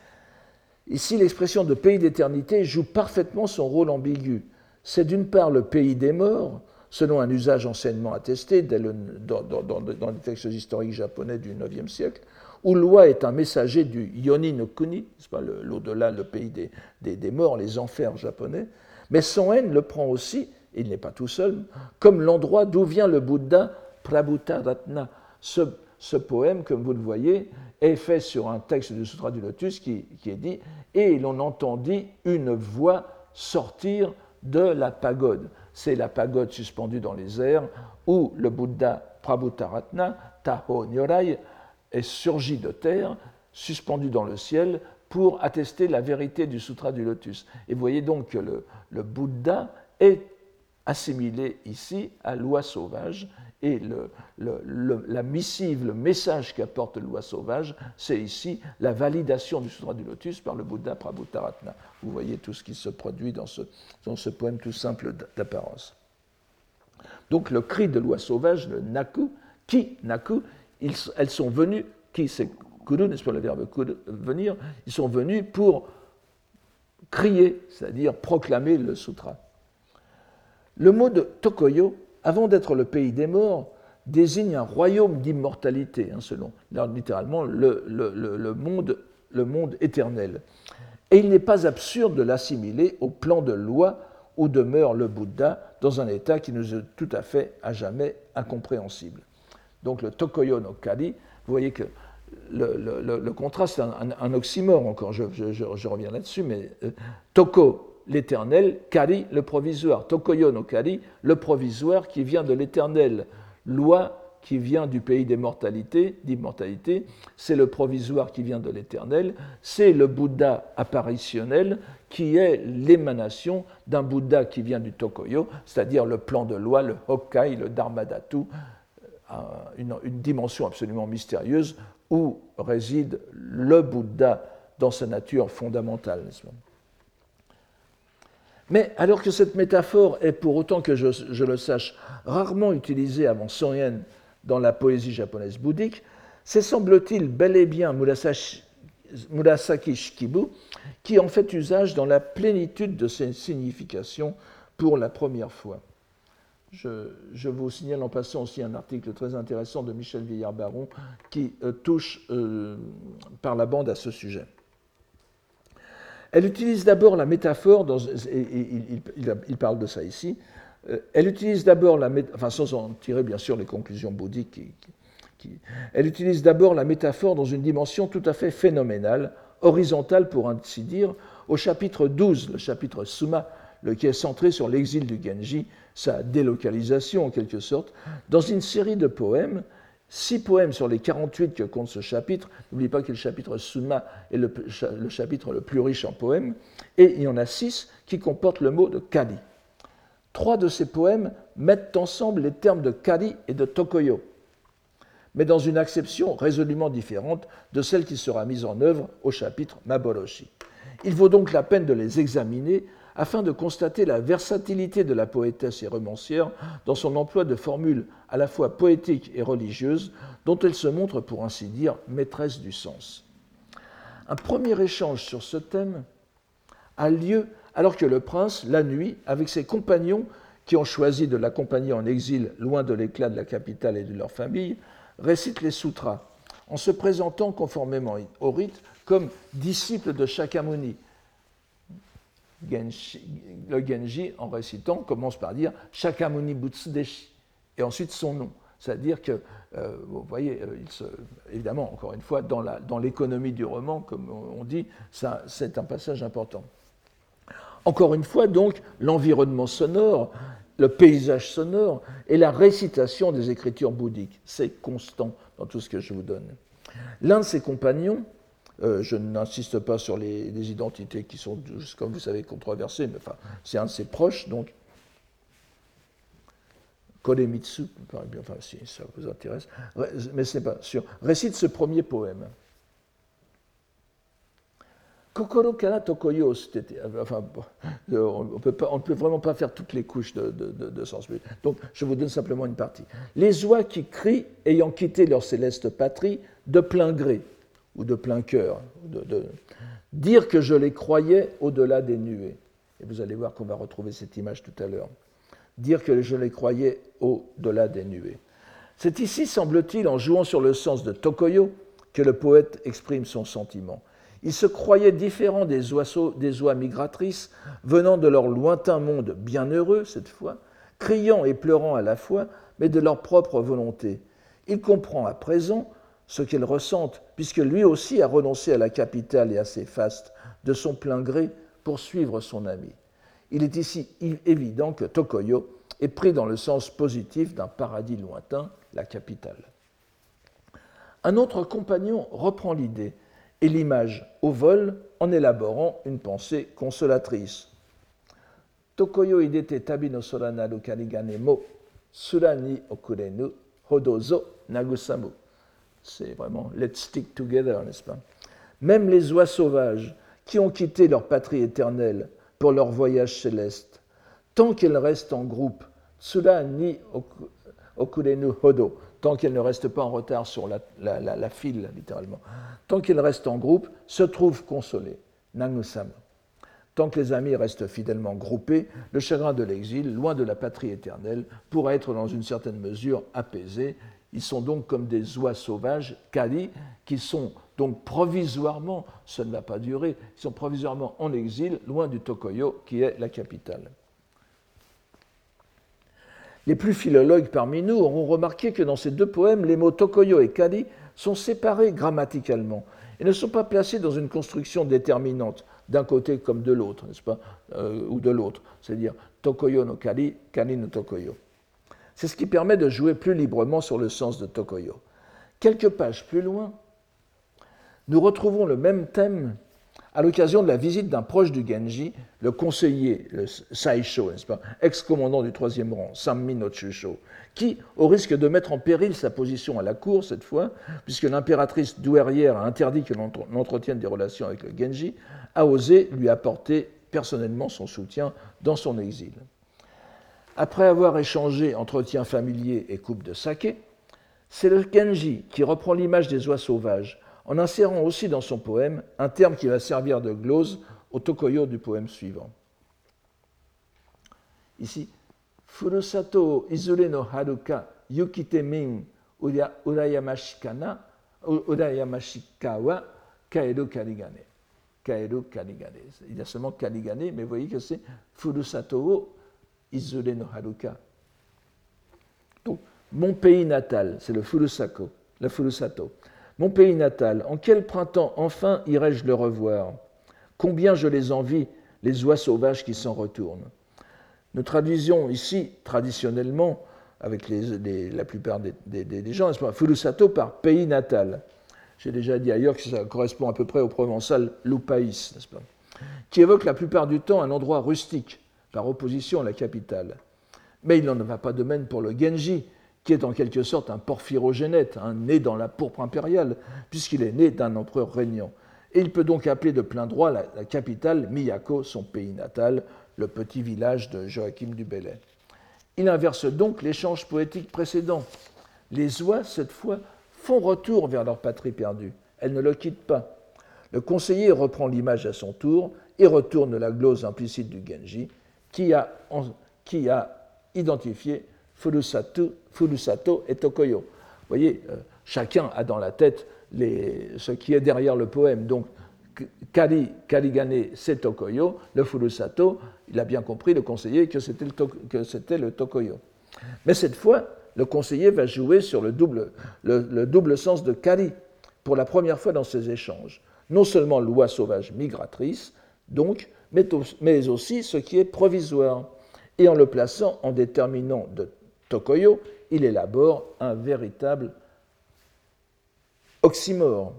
Ici, l'expression de pays d'éternité joue parfaitement son rôle ambigu. C'est d'une part le pays des morts, selon un usage anciennement attesté dès le, dans, dans, dans, dans les textes historiques japonais du neuvième siècle, où l'oie est un messager du Yoni no Kuni, n'est-ce pas, le, l'au-delà, le pays des, des, des morts, les enfers japonais. Mais Soen le prend aussi, il n'est pas tout seul, comme l'endroit d'où vient le Bouddha Prabhuta-ratna. Ce, ce poème, comme vous le voyez, est fait sur un texte du Sutra du Lotus qui, qui est dit « Et l'on entendit une voix sortir de la pagode ». C'est la pagode suspendue dans les airs où le Bouddha Prabhuta-ratna, Taho Nyorai, est surgi de terre, suspendu dans le ciel, pour attester la vérité du Sutra du Lotus. Et vous voyez donc que le, le Bouddha est assimilé ici à l'oie sauvage, et le, le, le, la missive, le message qu'apporte l'oie sauvage, c'est ici la validation du Sutra du Lotus par le Bouddha Prabhuta-ratna. Vous voyez tout ce qui se produit dans ce, dans ce poème tout simple d'apparence. Donc le cri de l'oie sauvage, le naku, ki, naku, ils, elles sont venues, qui c'est kuru, n'est-ce pas le verbe kuru, venir, ils sont venus pour crier, c'est-à-dire proclamer le sutra. Le mot de Tokoyo, avant d'être le pays des morts, désigne un royaume d'immortalité, hein, selon, littéralement, le, le, le, le, monde, le monde éternel. Et il n'est pas absurde de l'assimiler au plan de loi où demeure le Bouddha dans un état qui nous est tout à fait, à jamais, incompréhensible. Donc le Tokoyo no Kari, vous voyez que le, le, le contraste est un, un, un oxymore encore, je, je, je reviens là-dessus, mais euh, Toko, l'éternel, Kari, le provisoire. Tokoyo no Kari, le provisoire qui vient de l'éternel. Loi qui vient du pays d'immortalité, d'immortalité, c'est le provisoire qui vient de l'éternel, c'est le Bouddha apparitionnel qui est l'émanation d'un Bouddha qui vient du Tokoyo, c'est-à-dire le plan de loi, le Hokkai, le Dharmadhatu, une, une dimension absolument mystérieuse où réside le Bouddha dans sa nature fondamentale, n'est-ce pas ? Mais alors que cette métaphore est, pour autant que je, je le sache, rarement utilisée avant Soen dans la poésie japonaise bouddhique, c'est semble-t-il bel et bien Murasaki, Murasaki Shikibu qui en fait usage dans la plénitude de ses significations pour la première fois. Je, je vous signale en passant aussi un article très intéressant de Michel Villard-Baron qui euh, touche euh, par la bande à ce sujet. Elle utilise d'abord la métaphore, dans, et, et, il, il, il parle de ça ici, euh, elle utilise d'abord la métaphore, enfin sans en tirer bien sûr les conclusions bouddhiques qui, Qui... Elle utilise d'abord la métaphore dans une dimension tout à fait phénoménale, horizontale pour ainsi dire, au chapitre douze, le chapitre Summa, le qui est centré sur l'exil du Genji, sa délocalisation en quelque sorte, dans une série de poèmes, six poèmes sur les quarante-huit que compte ce chapitre. N'oubliez pas que le chapitre Summa est le, le chapitre le plus riche en poèmes, et il y en a six qui comportent le mot de Kari. Trois de ces poèmes mettent ensemble les termes de Kari et de Tokoyo, mais dans une acception résolument différente de celle qui sera mise en œuvre au chapitre Maboroshi. Il vaut donc la peine de les examiner afin de constater la versatilité de la poétesse et romancière dans son emploi de formules à la fois poétiques et religieuses, dont elle se montre, pour ainsi dire, maîtresse du sens. Un premier échange sur ce thème a lieu alors que le prince, la nuit, avec ses compagnons qui ont choisi de l'accompagner en exil loin de l'éclat de la capitale et de leur famille, récite les sutras, en se présentant conformément au rite comme disciple de Shakyamuni. Genshi, le Genji, en récitant, commence par dire Shakyamuni Butsudeshi, et ensuite son nom. C'est-à-dire que, euh, vous voyez, il se, évidemment, encore une fois, dans, la, dans l'économie du roman, comme on dit, ça, c'est un passage important. Encore une fois, donc, l'environnement sonore, le paysage sonore et la récitation des écritures bouddhiques, c'est constant dans tout ce que je vous donne. L'un de ses compagnons, Euh, je n'insiste pas sur les, les identités qui sont, comme vous savez, controversées, mais enfin, c'est un de ses proches, donc Koremitsu, enfin, si ça vous intéresse, mais ce n'est pas sûr, récite ce premier poème. Kokoro kara tokoyo, enfin, on ne peut, peut vraiment pas faire toutes les couches de, de, de, de sens. Donc, je vous donne simplement une partie. Les oies qui crient, ayant quitté leur céleste patrie, de plein gré, ou de plein cœur, de, de dire que je les croyais au-delà des nuées. Et vous allez voir qu'on va retrouver cette image tout à l'heure. Dire que je les croyais au-delà des nuées. C'est ici, semble-t-il, en jouant sur le sens de Tokoyo, que le poète exprime son sentiment. Il se croyait différent des oiseaux, des oies migratrices, venant de leur lointain monde bienheureux, cette fois, criant et pleurant à la fois, mais de leur propre volonté. Il comprend à présent ce qu'elles ressentent, puisque lui aussi a renoncé à la capitale et à ses fastes de son plein gré pour suivre son ami. Il est ici évident que Tokoyo est pris dans le sens positif d'un paradis lointain, la capitale. Un autre compagnon reprend l'idée et l'image au vol en élaborant une pensée consolatrice. Tokoyo idete tabi no sora naru karigane mo sura ni okurenu hodozo nagusamu. C'est vraiment « let's stick together », n'est-ce pas? Même les oies sauvages qui ont quitté leur patrie éternelle pour leur voyage céleste, tant qu'elles restent en groupe, tsura ni okurenu hodo, tant qu'elles ne restent pas en retard sur la, la, la, la file, littéralement, tant qu'elles restent en groupe, se trouvent consolées, nagusama. Tant que les amis restent fidèlement groupés, le chagrin de l'exil, loin de la patrie éternelle, pourra être dans une certaine mesure apaisé. Ils sont donc comme des oies sauvages, kari, qui sont donc provisoirement, ça ne va pas durer, ils sont provisoirement en exil, loin du Tokoyo, qui est la capitale. Les plus philologues parmi nous auront remarqué que dans ces deux poèmes, les mots Tokoyo et kari sont séparés grammaticalement et ne sont pas placés dans une construction déterminante, d'un côté comme de l'autre, n'est-ce pas, euh, ou de l'autre, c'est-à-dire Tokoyo no kari, kari no Tokoyo. C'est ce qui permet de jouer plus librement sur le sens de Tokoyo. Quelques pages plus loin, nous retrouvons le même thème à l'occasion de la visite d'un proche du Genji, le conseiller, le Saisho, n'est-ce pas, ex-commandant du troisième rang, Sammi no Chusho, qui, au risque de mettre en péril sa position à la cour cette fois, puisque l'impératrice douairière a interdit que l'on entretienne des relations avec le Genji, a osé lui apporter personnellement son soutien dans son exil. Après avoir échangé entretien familier et coupe de saké, c'est le Genji qui reprend l'image des oies sauvages, en insérant aussi dans son poème un terme qui va servir de glose au Tokoyo du poème suivant. Ici, Furusato izure no haruka yukite min urayamashikana urayamashika wa kaeru karigane. Kaeru karigane. Il y a seulement karigane, mais vous voyez que c'est Furusato izure no haruka. Donc, mon pays natal, c'est le Furusako. le Furusato. Mon pays natal, en quel printemps enfin irai-je le revoir? Combien je les envie, les oies sauvages qui s'en retournent. Nous traduisons ici, traditionnellement, avec les, les, la plupart des, des, des gens, Furusato par pays natal. J'ai déjà dit ailleurs que ça correspond à peu près au provençal Lupaís, n'est-ce pas, qui évoque la plupart du temps un endroit rustique, par opposition à la capitale. Mais il n'en va pas de même pour le Genji, qui est en quelque sorte un porphyrogénète, un né dans la pourpre impériale, puisqu'il est né d'un empereur régnant. Et il peut donc appeler de plein droit la, la capitale Miyako, son pays natal, le petit village de Joachim du Bellay. Il inverse donc l'échange poétique précédent. Les oies, cette fois, font retour vers leur patrie perdue. Elles ne le quittent pas. Le conseiller reprend l'image à son tour et retourne la glose implicite du Genji, qui a, qui a identifié Furusato, Furusato et Tokoyo. Vous voyez, euh, chacun a dans la tête les, ce qui est derrière le poème. Donc, Kari, Karigane, c'est Tokoyo. Le Furusato, il a bien compris, le conseiller, que c'était le, to, que c'était le Tokoyo. Mais cette fois, le conseiller va jouer sur le double, le, le double sens de Kari pour la première fois dans ces échanges. Non seulement l'oie sauvage migratrice, donc, mais aussi ce qui est provisoire. Et en le plaçant en déterminant de Tokoyo, il élabore un véritable oxymore.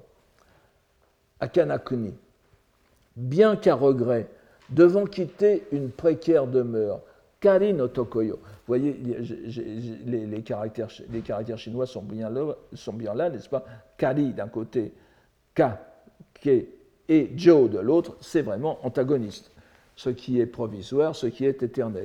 Akanakuni. Bien qu'à regret, devant quitter une précaire demeure, Kari no Tokoyo. Vous voyez, les, les, caractères, les caractères chinois sont bien là, sont bien là, n'est-ce pas? Kari d'un côté, Ka, Ke et Jo de l'autre, c'est vraiment antagoniste. Ce qui est provisoire, ce qui est éternel.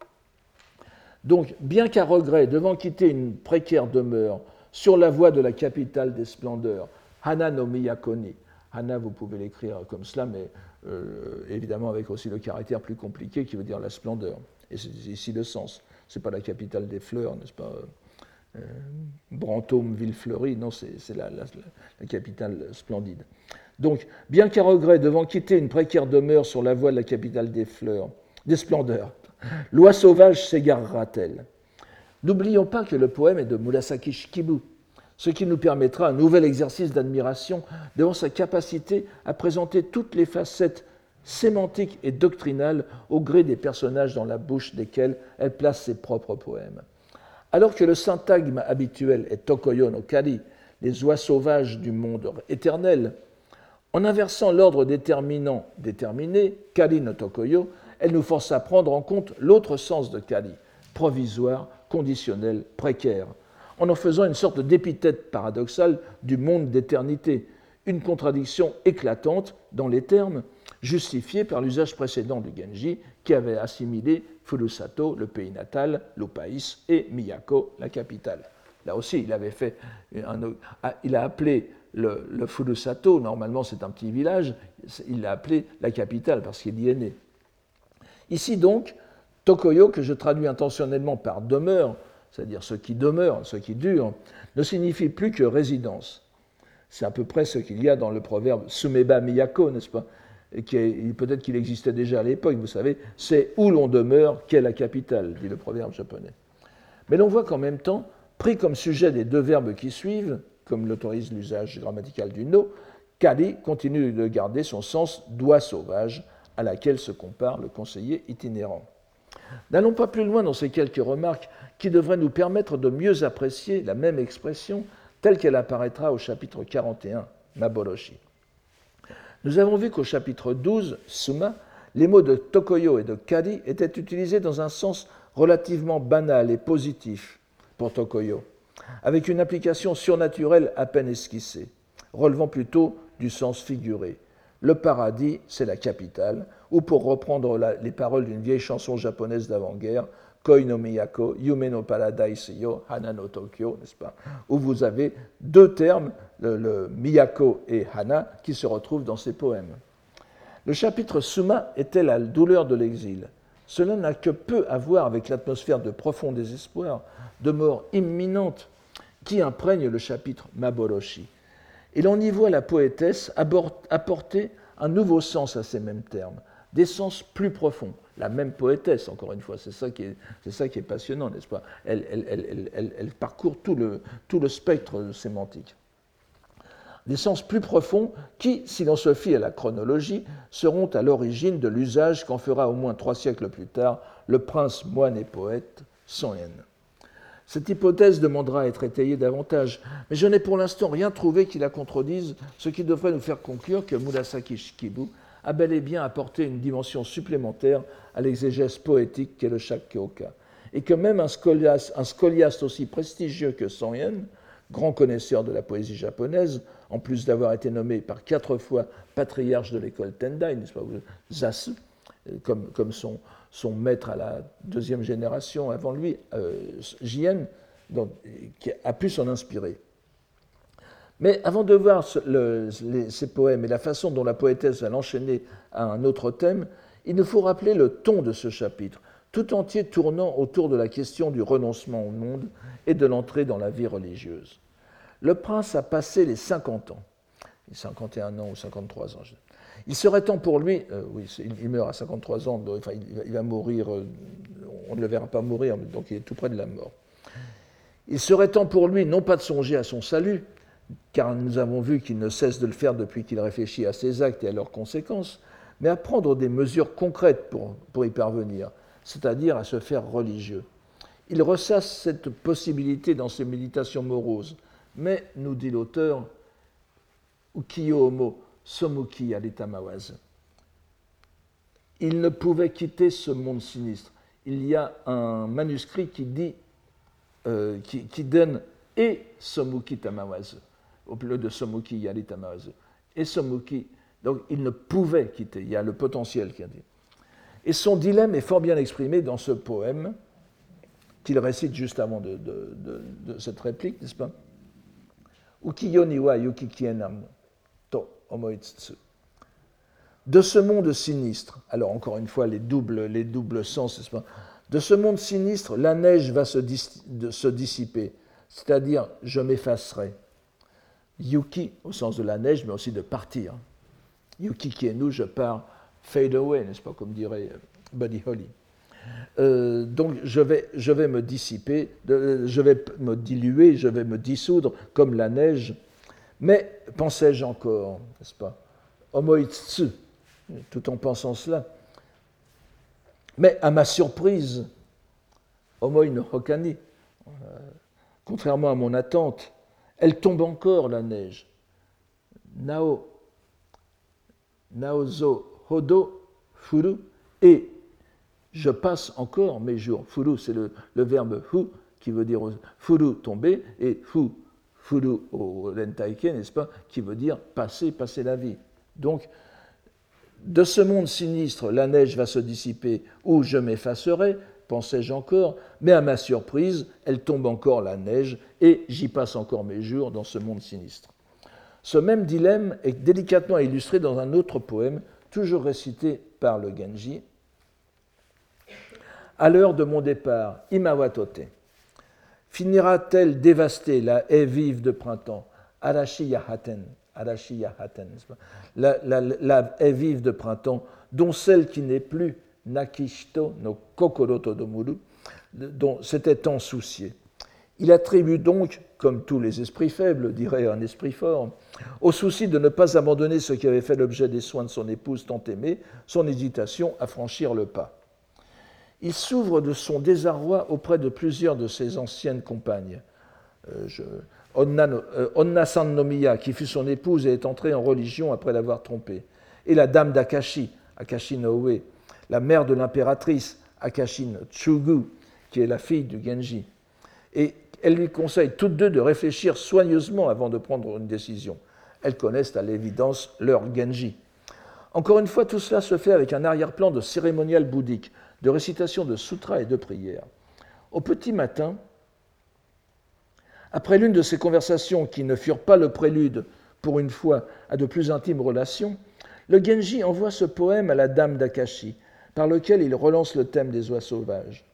Donc, bien qu'à regret, devant quitter une précaire demeure sur la voie de la capitale des splendeurs, Hana no Miyakoni. Hana, vous pouvez l'écrire comme cela, mais euh, évidemment avec aussi le caractère plus compliqué qui veut dire la splendeur. Et c'est ici le sens. Ce n'est pas la capitale des fleurs, n'est-ce pas? euh, Brantôme, ville fleurie, non, c'est, c'est la, la, la capitale splendide. Donc, bien qu'à regret, devant quitter une précaire demeure sur la voie de la capitale des fleurs, des splendeurs, l'oie sauvage s'égarera-t-elle? N'oublions pas que le poème est de Murasaki Shikibu, ce qui nous permettra un nouvel exercice d'admiration devant sa capacité à présenter toutes les facettes sémantiques et doctrinales au gré des personnages dans la bouche desquels elle place ses propres poèmes. Alors que le syntagme habituel est Tokoyo no Kari, les oies sauvages du monde éternel, en inversant l'ordre déterminant déterminé, Kari no Tokoyo, elle nous force à prendre en compte l'autre sens de Kari, provisoire, conditionnel, précaire, en en faisant une sorte d'épithète paradoxale du monde d'éternité, une contradiction éclatante dans les termes, justifiée par l'usage précédent du Genji, qui avait assimilé Furusato, le pays natal, Lupaís, et Miyako, la capitale. Là aussi, il avait fait un, il a appelé le, le Furusato, normalement c'est un petit village, il l'a appelé la capitale parce qu'il y est né. Ici donc, Tokoyo, que je traduis intentionnellement par demeure, c'est-à-dire ce qui demeure, ce qui dure, ne signifie plus que résidence. C'est à peu près ce qu'il y a dans le proverbe Sumeba Miyako, n'est-ce pas? Et qui est, peut-être qu'il existait déjà à l'époque, vous savez, c'est où l'on demeure qu'est la capitale, dit le proverbe japonais. Mais l'on voit qu'en même temps, pris comme sujet des deux verbes qui suivent, comme l'autorise l'usage grammatical du no, Kari continue de garder son sens d'oie sauvage, à laquelle se compare le conseiller itinérant. N'allons pas plus loin dans ces quelques remarques qui devraient nous permettre de mieux apprécier la même expression telle qu'elle apparaîtra au chapitre quarante et un, Maboroshi. Nous avons vu qu'au chapitre douze, Suma, les mots de Tokoyo et de Kari étaient utilisés dans un sens relativement banal et positif pour Tokoyo, avec une application surnaturelle à peine esquissée, relevant plutôt du sens figuré. Le paradis, c'est la capitale, ou pour reprendre la, les paroles d'une vieille chanson japonaise d'avant-guerre, Koi no Miyako, Yume no Paradise yo, Hana no Tokyo, n'est-ce pas, où vous avez deux termes, le, le Miyako et Hana, qui se retrouvent dans ces poèmes. Le chapitre Suma était la douleur de l'exil. Cela n'a que peu à voir avec l'atmosphère de profond désespoir, de mort imminente, qui imprègne le chapitre Maboroshi. Et l'on y voit la poétesse apporter un nouveau sens à ces mêmes termes, des sens plus profonds. La même poétesse, encore une fois, c'est ça qui est, c'est ça qui est passionnant, n'est-ce pas? Elle, elle, elle, elle, elle parcourt tout le, tout le spectre sémantique. Des sens plus profonds qui, si l'on se fie à la chronologie, seront à l'origine de l'usage qu'en fera au moins trois siècles plus tard le prince moine et poète Son Yen. Cette hypothèse demandera à être étayée davantage, mais je n'ai pour l'instant rien trouvé qui la contredise, ce qui devrait nous faire conclure que Murasaki Shikibu a bel et bien apporté une dimension supplémentaire à l'exégèse poétique qu'est le Shakkyoka, et que même un scoliaste, un scoliaste aussi prestigieux que Son Yen, grand connaisseur de la poésie japonaise, en plus d'avoir été nommé par quatre fois patriarche de l'école Tendai, n'est-ce pas, Zasu, comme, comme son, son maître à la deuxième génération avant lui, euh, Jien, donc, qui a pu s'en inspirer. Mais avant de voir ce, le, les, ces poèmes et la façon dont la poétesse va l'enchaîner à un autre thème, il nous faut rappeler le ton de ce chapitre, tout entier tournant autour de la question du renoncement au monde et de l'entrée dans la vie religieuse. Le prince a passé les cinquante ans, cinquante et un ans ou cinquante-trois ans. Il serait temps pour lui, euh, oui, il meurt à cinquante-trois ans, enfin, il va mourir, euh, on ne le verra pas mourir, donc il est tout près de la mort. Il serait temps pour lui, non pas de songer à son salut, car nous avons vu qu'il ne cesse de le faire depuis qu'il réfléchit à ses actes et à leurs conséquences, mais à prendre des mesures concrètes pour, pour y parvenir, c'est-à-dire à se faire religieux. Il ressasse cette possibilité dans ses méditations moroses, mais, nous dit l'auteur, Ukiyo Homo Somuki Aritamawazu. Il ne pouvait quitter ce monde sinistre. Il y a un manuscrit qui dit, euh, qui, qui donne et Somuki Tamawazu, au lieu de Somuki Yari Tamawazu. Et Somuki, donc il ne pouvait quitter, il y a le potentiel qui a dit. Et son dilemme est fort bien exprimé dans ce poème qu'il récite juste avant de, de, de, de cette réplique, n'est-ce pas? Ukiyo ni wa yukikienam to omoitsutsu. De ce monde sinistre, alors encore une fois les doubles, les doubles sens, n'est-ce pas? De ce monde sinistre, la neige va se, dis, de, se dissiper, c'est-à-dire je m'effacerai. Yuki au sens de la neige, mais aussi de partir. Yuki qui est nous, je pars, fade away, n'est-ce pas, comme dirait Buddy Holly. Euh, donc je vais, je vais me dissiper, je vais me diluer, je vais me dissoudre comme la neige, mais pensais-je encore, n'est-ce pas, omoitsu, tout en pensant cela. Mais à ma surprise, omoi no hokani, euh, contrairement à mon attente, elle tombe encore la neige. Nao, naozo hodo furu, et je passe encore mes jours. Furu, c'est le, le verbe fu, qui veut dire furu, tomber, et fu, furu au rentaike, n'est-ce pas, qui veut dire passer, passer la vie. Donc, de ce monde sinistre, la neige va se dissiper, ou je m'effacerai, pensais-je encore, mais à ma surprise, elle tombe encore la neige, et j'y passe encore mes jours dans ce monde sinistre. Ce même dilemme est délicatement illustré dans un autre poème, toujours récité par le Genji. À l'heure de mon départ, Imawatote, finira-t-elle dévastée la haie vive de printemps, Arashi Yahaten, Arashi Yahaten, la, la, la haie vive de printemps, dont celle qui n'est plus Nakishito no Kokoro Todomuru, dont s'était tant soucié. Il attribue donc, comme tous les esprits faibles, dirait un esprit fort, au souci de ne pas abandonner ce qui avait fait l'objet des soins de son épouse tant aimée, son hésitation à franchir le pas. Il s'ouvre de son désarroi auprès de plusieurs de ses anciennes compagnes. Euh, je, Onna, euh, Onna Sannomiya, qui fut son épouse et est entrée en religion après l'avoir trompée, et la dame d'Akashi, Akashi no Ue, la mère de l'impératrice, Akashi no Chugu, qui est la fille du Genji. Et elle lui conseille toutes deux de réfléchir soigneusement avant de prendre une décision. Elles connaissent à l'évidence leur Genji. Encore une fois, tout cela se fait avec un arrière-plan de cérémonial bouddhique, de récitation de sutras et de prières. Au petit matin, après l'une de ces conversations qui ne furent pas le prélude, pour une fois, à de plus intimes relations, le Genji envoie ce poème à la dame d'Akashi, par lequel il relance le thème des oies sauvages.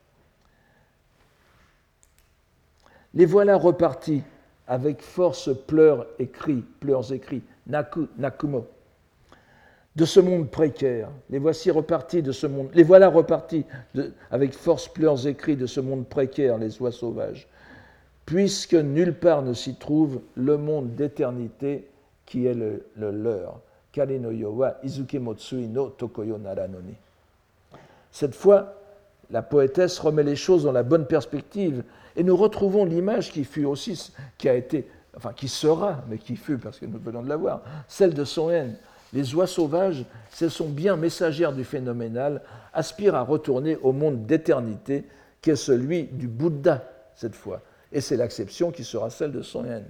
Les voilà repartis, avec force pleurs et cris, pleurs et cris, naku, nakumo. de ce monde précaire. Les voici repartis de ce monde. Les voilà repartis de, avec force pleurs et cris de ce monde précaire, les oies sauvages, puisque nulle part ne s'y trouve le monde d'éternité qui est le, le leur. Kare no yo wa izuke motsui no tokoyo naranoni. Cette fois, la poétesse remet les choses dans la bonne perspective et nous retrouvons l'image qui fut aussi, qui a été, enfin qui sera, mais qui fut parce que nous venons de la voir, celle de Soen. Les oies sauvages, si elles sont bien messagères du phénoménal, aspirent à retourner au monde d'éternité qui est celui du Bouddha cette fois. Et c'est l'acception qui sera celle de Soen.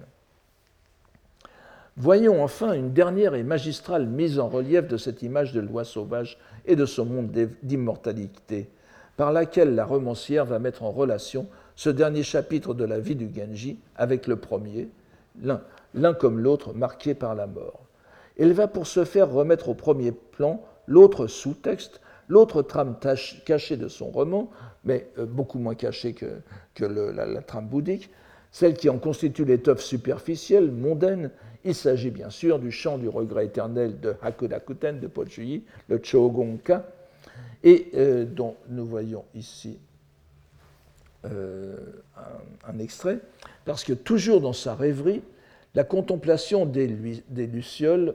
Voyons enfin une dernière et magistrale mise en relief de cette image de l'oie sauvage et de ce monde d'immortalité, par laquelle la romancière va mettre en relation ce dernier chapitre de la vie du Genji avec le premier, l'un, l'un comme l'autre marqué par la mort. Elle va pour ce faire remettre au premier plan l'autre sous-texte, l'autre trame cachée de son roman, mais beaucoup moins cachée que, que le, la, la trame bouddhique, celle qui en constitue l'étoffe superficielle, mondaine. Il s'agit bien sûr du chant du regret éternel de Hakodakuten de Pochuyi, le Chogonka, et euh, dont nous voyons ici euh, un, un extrait, parce que toujours dans sa rêverie, la contemplation des, des lucioles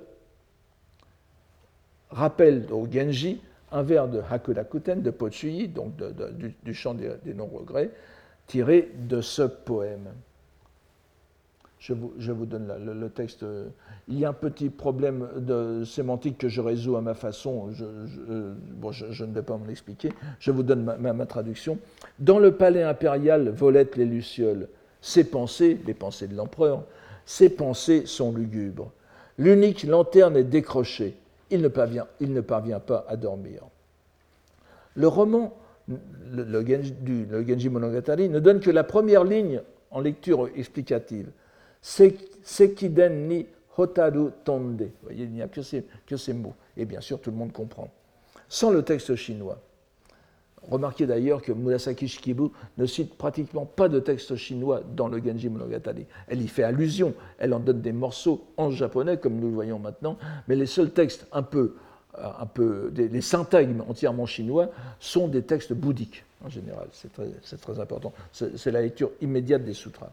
rappelle au Genji un vers de Hakodakuten de Pochuyi, donc de, de, du, du chant des, des non-regrets, tiré de ce poème. Je vous, je vous donne la, le, le texte. Il y a un petit problème de sémantique que je résous à ma façon. Je, je, bon, je, je ne vais pas m'en expliquer. Je vous donne ma, ma, ma traduction. Dans le palais impérial volettent les lucioles. Ses pensées, les pensées de l'empereur, ses pensées sont lugubres. L'unique lanterne est décrochée. Il ne parvient, il ne parvient pas à dormir. Le roman, le, le, Genji, du, le Genji Monogatari, ne donne que la première ligne en lecture explicative. Sekiden ni hotaru tonde. Vous voyez, il n'y a que ces, que ces mots. Et bien sûr, tout le monde comprend. Sans le texte chinois. Remarquez d'ailleurs que Murasaki Shikibu ne cite pratiquement pas de texte chinois dans le Genji Monogatari. Elle y fait allusion, elle en donne des morceaux en japonais, comme nous le voyons maintenant, mais les seuls textes un peu, un peu des, les syntagmes entièrement chinois sont des textes bouddhiques, en général. C'est très, c'est très important. C'est, c'est la lecture immédiate des sutras.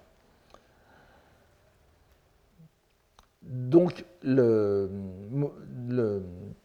Donc, le, le,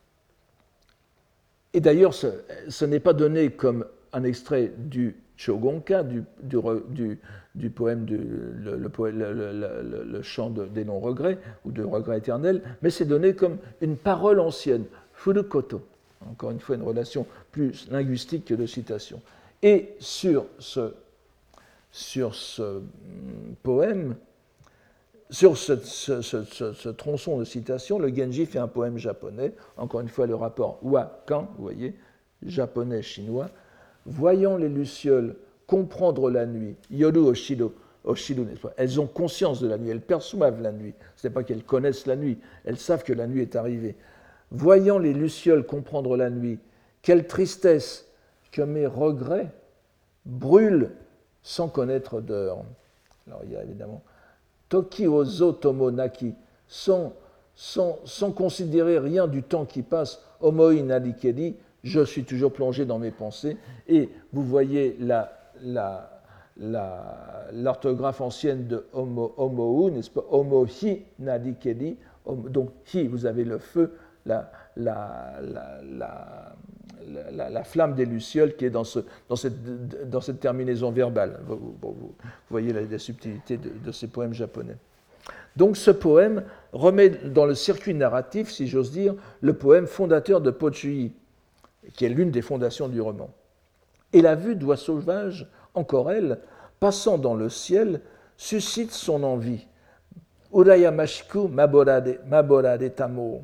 et d'ailleurs, ce, ce n'est pas donné comme un extrait du Chogonka, du, du, du, du poème, du, le, le, le, le, le chant de, des non-regrets, ou de regrets éternels, mais c'est donné comme une parole ancienne, furukoto. Encore une fois, une relation plus linguistique que de citation. Et sur ce, sur ce poème, sur ce, ce, ce, ce, ce tronçon de citation, le Genji fait un poème japonais, encore une fois le rapport wa-kan, vous voyez, japonais-chinois, voyant les lucioles comprendre la nuit, yoru oshido, oshido, n'est-ce pas ? Elles ont conscience de la nuit, elles perçoivent la nuit, ce n'est pas qu'elles connaissent la nuit, elles savent que la nuit est arrivée. Voyant les lucioles comprendre la nuit, quelle tristesse que mes regrets brûlent sans connaître d'heure. Alors il y a évidemment Toki ozo tomo naki, sans, sans, sans considérer rien du temps qui passe, omoi narikeri, je suis toujours plongé dans mes pensées, et vous voyez la, la, la, l'orthographe ancienne de homo, homo, n'est-ce pas, homo-hi narikeri, donc hi, vous avez le feu, la, la, la, la, la, la flamme des lucioles qui est dans, ce, dans, cette, dans cette terminaison verbale. Vous, vous, vous voyez la, la subtilité de, de ces poèmes japonais. Donc ce poème remet dans le circuit narratif, si j'ose dire, le poème fondateur de Pochuyi, qui est l'une des fondations du roman. Et la vue d'oie sauvage, encore elle, passant dans le ciel, suscite son envie. Urayamashiku maborade, maborade tamo.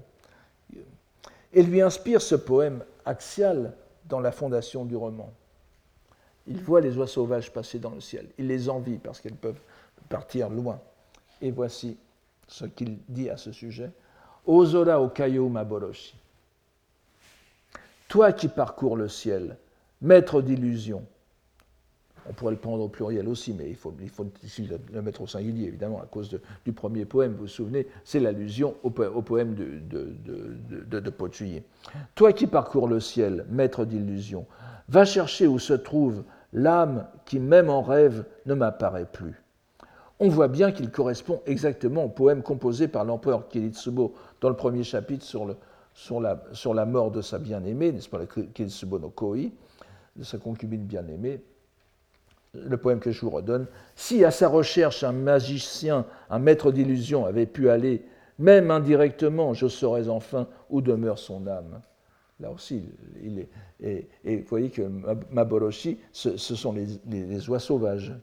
Et lui inspire ce poème axial dans la fondation du roman. Il voit les oies sauvages passer dans le ciel. Il les envie parce qu'elles peuvent partir loin. Et voici ce qu'il dit à ce sujet. Ozora o kayo maboroshi. Toi qui parcours le ciel, maître d'illusions, On pourrait le prendre au pluriel aussi, mais il faut, il faut ici le mettre au singulier, évidemment, à cause de, du premier poème. Vous vous souvenez, c'est l'allusion au, au poème de, de, de, de, de Pochuyi. Toi qui parcours le ciel, maître d'illusion, va chercher où se trouve l'âme qui, même en rêve, ne m'apparaît plus. On voit bien qu'il correspond exactement au poème composé par l'empereur Kiritsubo dans le premier chapitre sur, le, sur, la, sur la mort de sa bien-aimée, n'est-ce pas, le Kiritsubo no Koi, de sa concubine bien-aimée. Le poème que je vous redonne. Si à sa recherche un magicien, un maître d'illusion avait pu aller, même indirectement, je saurais enfin où demeure son âme. Là aussi, il est, et, et vous voyez que Maboroshi, ce, ce sont les, les, les oies sauvages.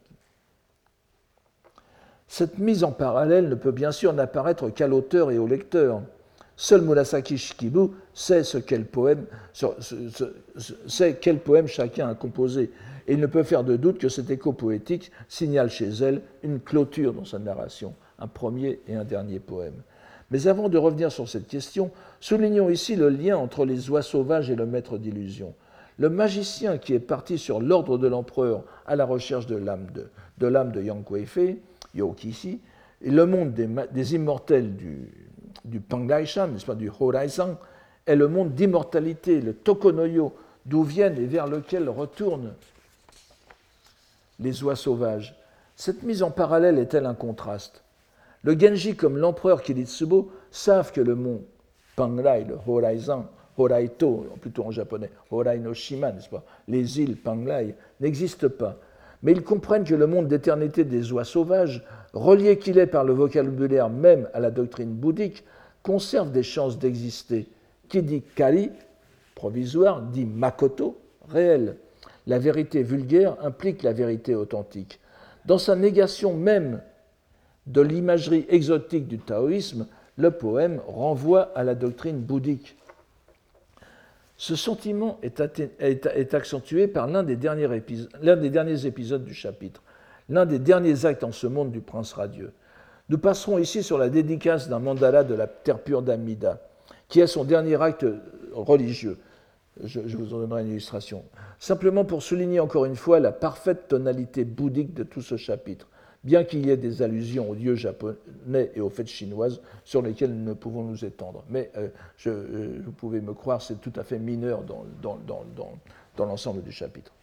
Cette mise en parallèle ne peut bien sûr n'apparaître qu'à l'auteur et au lecteur. Seul Murasaki Shikibu sait ce quel poème, ce, ce, ce, sait quel poème chacun a composé. Et il ne peut faire de doute que cet écho poétique signale chez elle une clôture dans sa narration, un premier et un dernier poème. Mais avant de revenir sur cette question, soulignons ici le lien entre les oies sauvages et le maître d'illusion. Le magicien qui est parti sur l'ordre de l'empereur à la recherche de l'âme de, de, l'âme de Yang Kuei-fei, Yokishi, et le monde des, des immortels du, du Pangaishan, n'est-ce pas, du Horaizan, est le monde d'immortalité, le Tokonoyo, d'où viennent et vers lequel retournent les oies sauvages. Cette mise en parallèle est-elle un contraste? Le Genji comme l'empereur Kiritsubo savent que le mont Panglai, le Horaizan, Horaito, plutôt en japonais, Horai no Shima, n'est-ce pas, les îles Panglai, n'existent pas. Mais ils comprennent que le monde d'éternité des oies sauvages, relié qu'il est par le vocabulaire même à la doctrine bouddhique, conserve des chances d'exister. Qui dit Kari, provisoire, dit Makoto, réel. La vérité vulgaire implique la vérité authentique. Dans sa négation même de l'imagerie exotique du taoïsme, le poème renvoie à la doctrine bouddhique. Ce sentiment est, est, est accentué par l'un des, l'un des derniers épisodes du chapitre, l'un des derniers actes en ce monde du prince radieux. Nous passerons ici sur la dédicace d'un mandala de la terre pure d'Amida, qui est son dernier acte religieux. Je, je vous en donnerai une illustration. Simplement pour souligner encore une fois la parfaite tonalité bouddhique de tout ce chapitre, bien qu'il y ait des allusions aux dieux japonais et aux fêtes chinoises sur lesquelles nous ne pouvons nous étendre. Mais euh, je, euh, vous pouvez me croire, c'est tout à fait mineur dans, dans, dans, dans, dans l'ensemble du chapitre.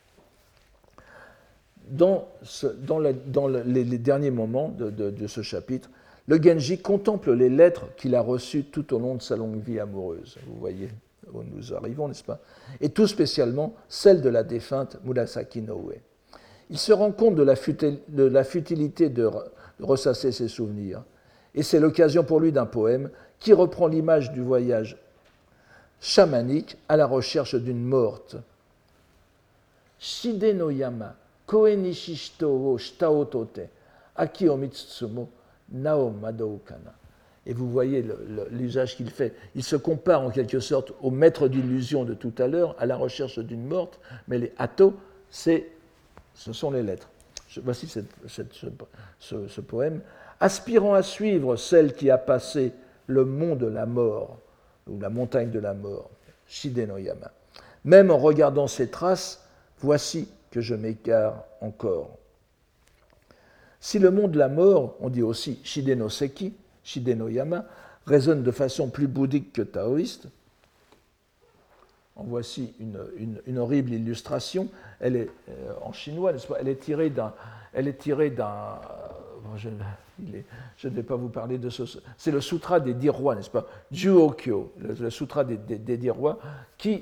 Dans, ce, dans, la, dans le, les, les derniers moments de, de, de ce chapitre, le Genji contemple les lettres qu'il a reçues tout au long de sa longue vie amoureuse. Vous voyez où nous arrivons, n'est-ce pas? Et tout spécialement celle de la défunte Murasaki no Ue. Il se rend compte de la, futil, de la futilité de ressasser ses souvenirs. Et c'est l'occasion pour lui d'un poème qui reprend l'image du voyage chamanique à la recherche d'une morte. Shide no yama, koe ni shishito wo shita o tote, aki o mitsutsumo, nao madou kana. Et vous voyez le, le, l'usage qu'il fait. Il se compare en quelque sorte au maître d'illusion de tout à l'heure, à la recherche d'une morte, mais les ato, c'est, ce sont les lettres. Je, voici cette, cette, ce, ce, ce poème. Aspirant à suivre celle qui a passé le mont de la mort, ou la montagne de la mort, Shide no Yama. Même en regardant ces traces, voici que je m'égare encore. Si le mont de la mort, on dit aussi Shide no Seki, Shide no Yama, résonne de façon plus bouddhique que taoïste. En voici une, une, une horrible illustration. Elle est euh, en chinois, n'est-ce pas? Elle est tirée d'un. Elle est tirée d'un. Euh, je, il est, je ne vais pas vous parler de ce. C'est le sutra des dix rois, n'est-ce pas? Juokyo, le, le sutra des, des, des dix rois, qui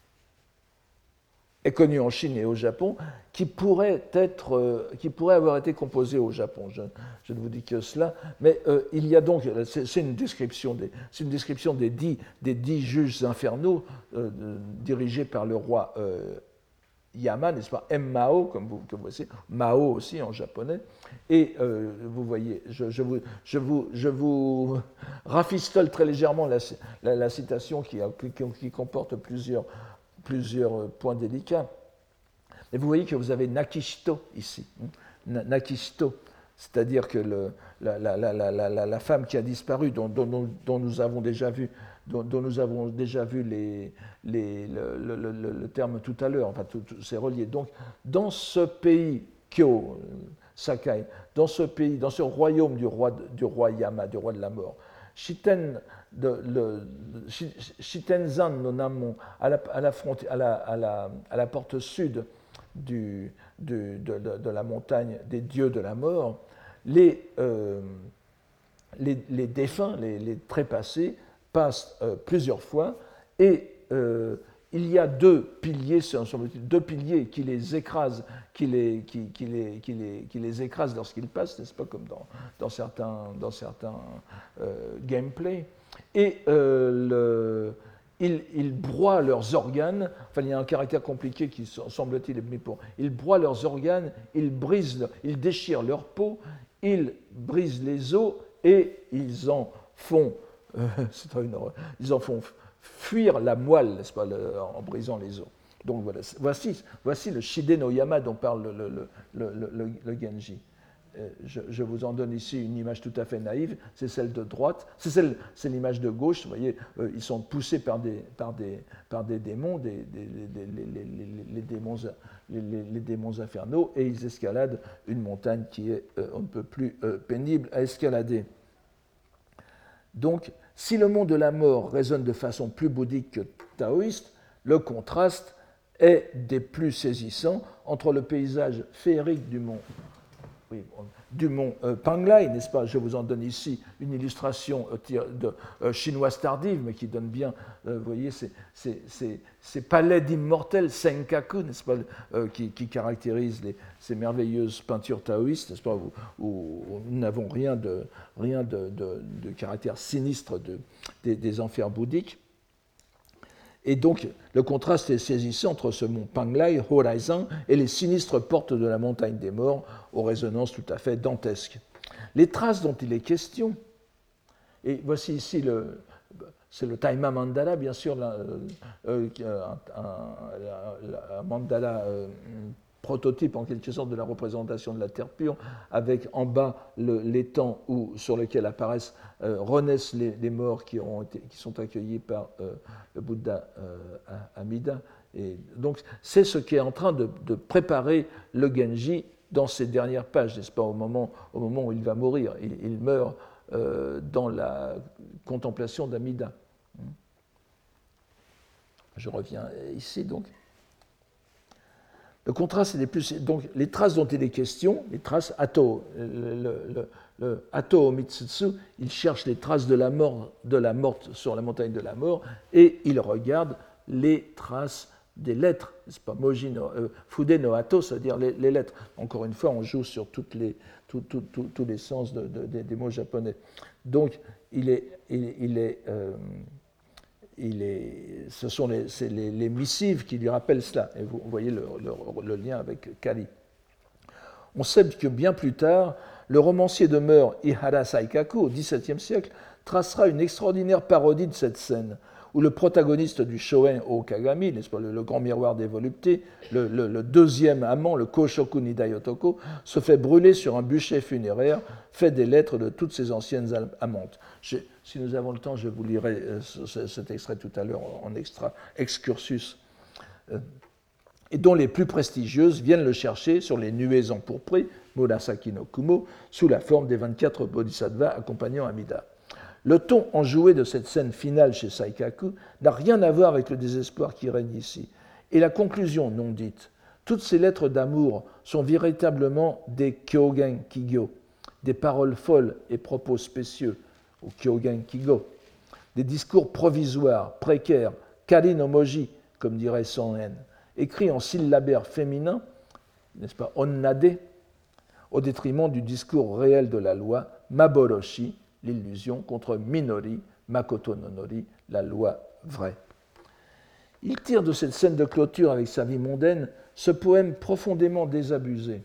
est connu en Chine et au Japon, qui pourrait, être, euh, qui pourrait avoir été composé au Japon. Je, je ne vous dis que cela. Mais euh, il y a donc, c'est, c'est, une, description des, c'est une description des dix, des dix juges infernaux euh, de, dirigés par le roi euh, Yama, n'est-ce pas? M-Mao, comme vous, comme vous voyez, Mao aussi en japonais. Et euh, vous voyez, je, je, vous, je, vous, je vous rafistole très légèrement la, la, la citation qui, qui, qui comporte plusieurs plusieurs points délicats. Et vous voyez que vous avez Nakishito ici. Nakishito, c'est-à-dire que le, la, la, la, la, la femme qui a disparu, dont, dont, dont nous avons déjà vu, dont, dont nous avons déjà vu les, les, le, le, le, le terme tout à l'heure, enfin, tout, tout, c'est relié. Donc, dans ce pays, Kyo, Sakai, dans ce pays, dans ce royaume du roi, du roi Yama, du roi de la mort, Shiten, de, le, Shitenzan no Namon, à la, à, la frontière, à, la, à, la, à la porte sud du, du, de, de, de la montagne des dieux de la mort, les, euh, les, les défunts, les, les trépassés, passent euh, plusieurs fois et euh, il y a deux piliers, deux piliers qui les écrasent, qui les, qui, qui les, qui les, qui les écrasent lorsqu'ils passent, n'est-ce pas, comme dans, dans certains, dans certains euh, gameplays. Et euh, le, ils, ils broient leurs organes, enfin il y a un caractère compliqué qui semble-t-il est mis pour. Ils broient leurs organes, ils brisent, ils déchirent leur peau, ils brisent les os et ils en font, euh, c'est une horreur, ils en font fuir la moelle, n'est-ce pas, le, en brisant les os. Donc voilà, voici, voici le Shide no Yama dont parle le, le, le, le, le, le Genji. Je, je vous en donne ici une image tout à fait naïve, c'est celle de droite, c'est, celle, c'est l'image de gauche, vous voyez, euh, ils sont poussés par des, par des, par des démons, des, des, des, les, les, les, les, démons les, les démons infernaux, et ils escaladent une montagne qui est euh, un peu plus euh, pénible à escalader. Donc, si le monde de la mort résonne de façon plus bouddhique que taoïste, le contraste est des plus saisissants entre le paysage féerique du mont, oui, du mont euh, Panglai, n'est-ce pas? Je vous en donne ici une illustration euh, de, euh, chinoise tardive, mais qui donne bien, euh, vous voyez, ces, ces, ces, ces palais d'immortels, Senkaku, n'est-ce pas, euh, qui, qui caractérisent les, ces merveilleuses peintures taoïstes, n'est-ce pas, où, où, où nous n'avons rien de, rien de, de, de caractère sinistre de, des, des enfers bouddhiques. Et donc, le contraste est saisissant entre ce mont Panglai, Horaizan, et les sinistres portes de la montagne des morts, aux résonances tout à fait dantesques. Les traces dont il est question, et voici ici le, c'est le Taima Mandala, bien sûr, là, euh, un, un, un mandala euh, prototype en quelque sorte de la représentation de la terre pure, avec en bas le, l'étang où, sur lequel apparaissent, euh, renaissent les, les morts qui, auront été, qui sont accueillis par euh, le Bouddha euh, Amida. Et donc c'est ce qui est en train de, de préparer le Genji dans ses dernières pages, n'est-ce pas, au moment, au moment où il va mourir. Il, il meurt euh, dans la contemplation d'Amida. Je reviens ici donc. Le contraste est des plus. Donc, les traces dont il est question, les traces Ato, le, le, le Ato Mitsutsu, il cherche les traces de la mort, de la morte sur la montagne de la mort, et il regarde les traces des lettres, n'est-ce pas, Moji no, euh, Fude no Ato, c'est-à-dire les, les lettres. Encore une fois, on joue sur toutes les, tout, tout, tout, tous les sens de, de, de, des mots japonais. Donc, il est, il, il est euh, Il est, ce sont les, c'est les, les missives qui lui rappellent cela. Et vous voyez le, le, le lien avec Kali. On sait que bien plus tard, le romancier de mœurs Ihara Saikaku, au dix-septième siècle, tracera une extraordinaire parodie de cette scène, où le protagoniste du Shoen Okagami, n'est-ce pas, le, le grand miroir des voluptés, le, le, le deuxième amant, le Koshoku Nidayotoko, se fait brûler sur un bûcher funéraire fait des lettres de toutes ses anciennes amantes. Je, si nous avons le temps, je vous lirai euh, ce, cet extrait tout à l'heure en extra excursus. Euh, et dont les plus prestigieuses viennent le chercher sur les nuées empourprées, Murasaki no Kumo, sous la forme des vingt-quatre bodhisattvas accompagnant Amida. Le ton enjoué de cette scène finale chez Saikaku n'a rien à voir avec le désespoir qui règne ici. Et la conclusion non dite, toutes ces lettres d'amour sont véritablement des Kyogen Kigyo, des paroles folles et propos spécieux, ou Kyogen Kigo, des discours provisoires, précaires, kari no moji, comme dirait Son En, écrits en syllabaires féminins, n'est-ce pas, onnade, au détriment du discours réel de la loi, maboroshi, l'illusion, contre minori, makoto no nori, la loi vraie. Il tire de cette scène de clôture avec sa vie mondaine ce poème profondément désabusé.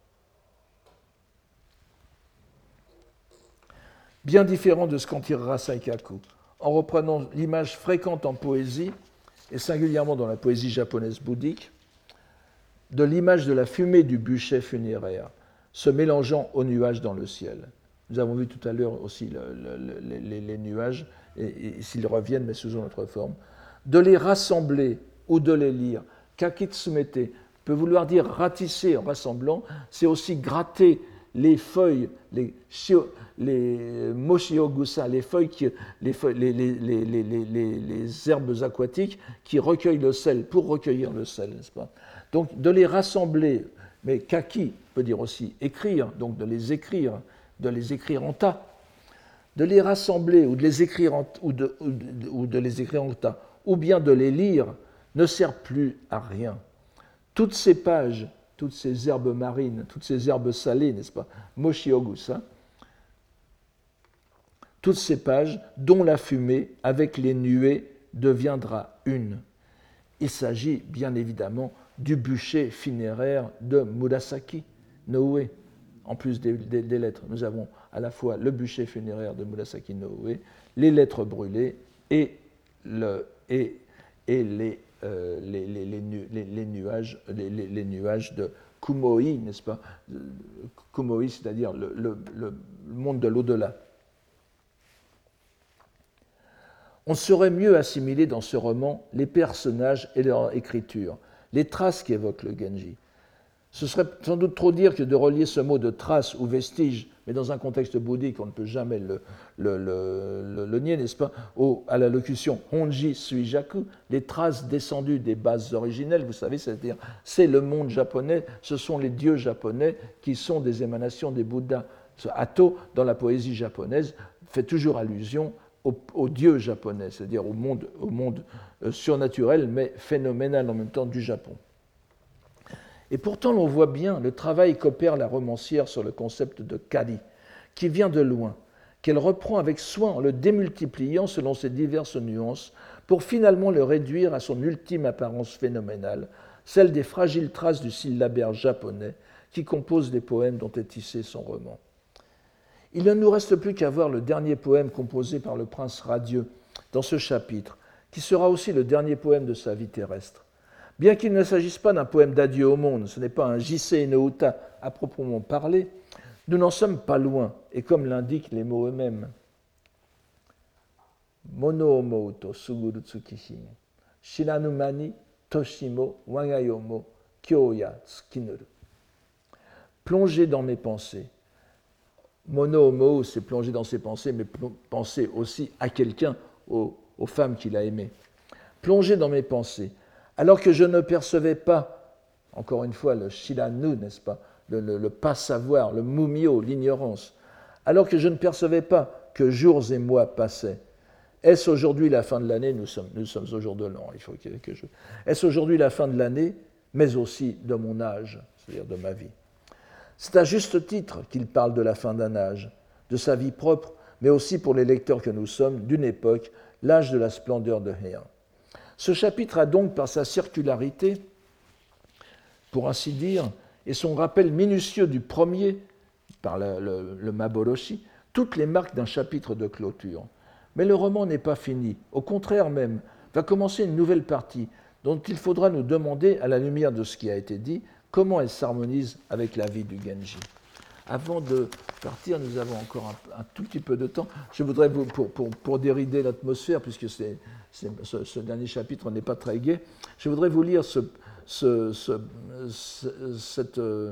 Bien différent de ce qu'en tirera Saikaku, en reprenant l'image fréquente en poésie, et singulièrement dans la poésie japonaise bouddhique, de l'image de la fumée du bûcher funéraire. se mélangeant aux nuages dans le ciel. Nous avons vu tout à l'heure aussi le, le, le, les, les nuages, et, et s'ils reviennent, mais sous une autre forme. De les rassembler ou de les lire. Kakitsumete peut vouloir dire ratisser en rassemblant, c'est aussi gratter les feuilles, les, les moshiogusa, les feuilles, qui, les, feuilles les, les, les, les, les, les herbes aquatiques qui recueillent le sel, pour recueillir le sel, n'est-ce pas? Donc de les rassembler, mais kaki peut dire aussi écrire, donc de les écrire, de les écrire en tas, de les rassembler ou de les écrire en, ou de, ou de, ou de les écrire en tas, ou bien de les lire, ne sert plus à rien. Toutes ces pages, toutes ces herbes marines, toutes ces herbes salées, n'est-ce pas, moshiogusa, toutes ces pages dont la fumée, avec les nuées, deviendra une. Il s'agit bien évidemment du bûcher funéraire de Murasaki no Ue. En plus des, des, des lettres, nous avons à la fois le bûcher funéraire de Murasaki no Ue, les lettres brûlées et, le, et, et les, euh, les, les, les, les, les, nuages, les, les nuages de Kumoi, n'est-ce pas? Kumoi, c'est-à-dire le, le, le monde de l'au-delà. On saurait mieux assimiler dans ce roman les personnages et leur écriture, les traces qu'évoque le Genji. Ce serait sans doute trop dire que de relier ce mot de trace ou vestige, mais dans un contexte bouddhique, on ne peut jamais le, le, le, le, le nier, n'est-ce pas, au, à la locution Honji Suijaku, les traces descendues des bases originelles, vous savez, c'est-à-dire c'est le monde japonais, ce sont les dieux japonais qui sont des émanations des Bouddhas. Ce Atto, dans la poésie japonaise, fait toujours allusion au, au dieu japonais, c'est-à-dire au monde, au monde euh, surnaturel, mais phénoménal en même temps du Japon. Et pourtant, l'on voit bien le travail qu'opère la romancière sur le concept de kari, qui vient de loin, qu'elle reprend avec soin en le démultipliant selon ses diverses nuances, pour finalement le réduire à son ultime apparence phénoménale, celle des fragiles traces du syllabaire japonais qui composent les poèmes dont est tissé son roman. Il ne nous reste plus qu'à voir le dernier poème composé par le prince radieux dans ce chapitre, qui sera aussi le dernier poème de sa vie terrestre. Bien qu'il ne s'agisse pas d'un poème d'adieu au monde, ce n'est pas un Jisei no Uta à proprement parler, nous n'en sommes pas loin, et comme l'indiquent les mots eux-mêmes. Mono omou to suguru tsukishin, shiranuma ni toshimo wagayomo kyoya tsukinuru. Plonger dans mes pensées. Mono omou, c'est plonger dans ses pensées, mais penser aussi à quelqu'un, aux, aux femmes qu'il a aimées. Plonger dans mes pensées. Alors que je ne percevais pas, encore une fois, le shiranu, n'est-ce pas, le, le, le pas-savoir, le mumio, l'ignorance, alors que je ne percevais pas que jours et mois passaient. Est-ce aujourd'hui la fin de l'année? Nous sommes, nous sommes au jour de l'an, il faut que, que je... Est-ce aujourd'hui la fin de l'année, mais aussi de mon âge, c'est-à-dire de ma vie? C'est à juste titre qu'il parle de la fin d'un âge, de sa vie propre, mais aussi pour les lecteurs que nous sommes, d'une époque, l'âge de la splendeur de Heian. Ce chapitre a donc, par sa circularité, pour ainsi dire, et son rappel minutieux du premier, par le, le, le Maboroshi, toutes les marques d'un chapitre de clôture. Mais le roman n'est pas fini. Au contraire même, va commencer une nouvelle partie, dont il faudra nous demander, à la lumière de ce qui a été dit, comment elle s'harmonise avec la vie du Genji. Avant de partir, nous avons encore un, un tout petit peu de temps. Je voudrais, vous, pour, pour, pour dérider l'atmosphère, puisque c'est, c'est, ce, ce dernier chapitre n'est pas très gai, je voudrais vous lire ce, ce, ce, ce, cette, euh,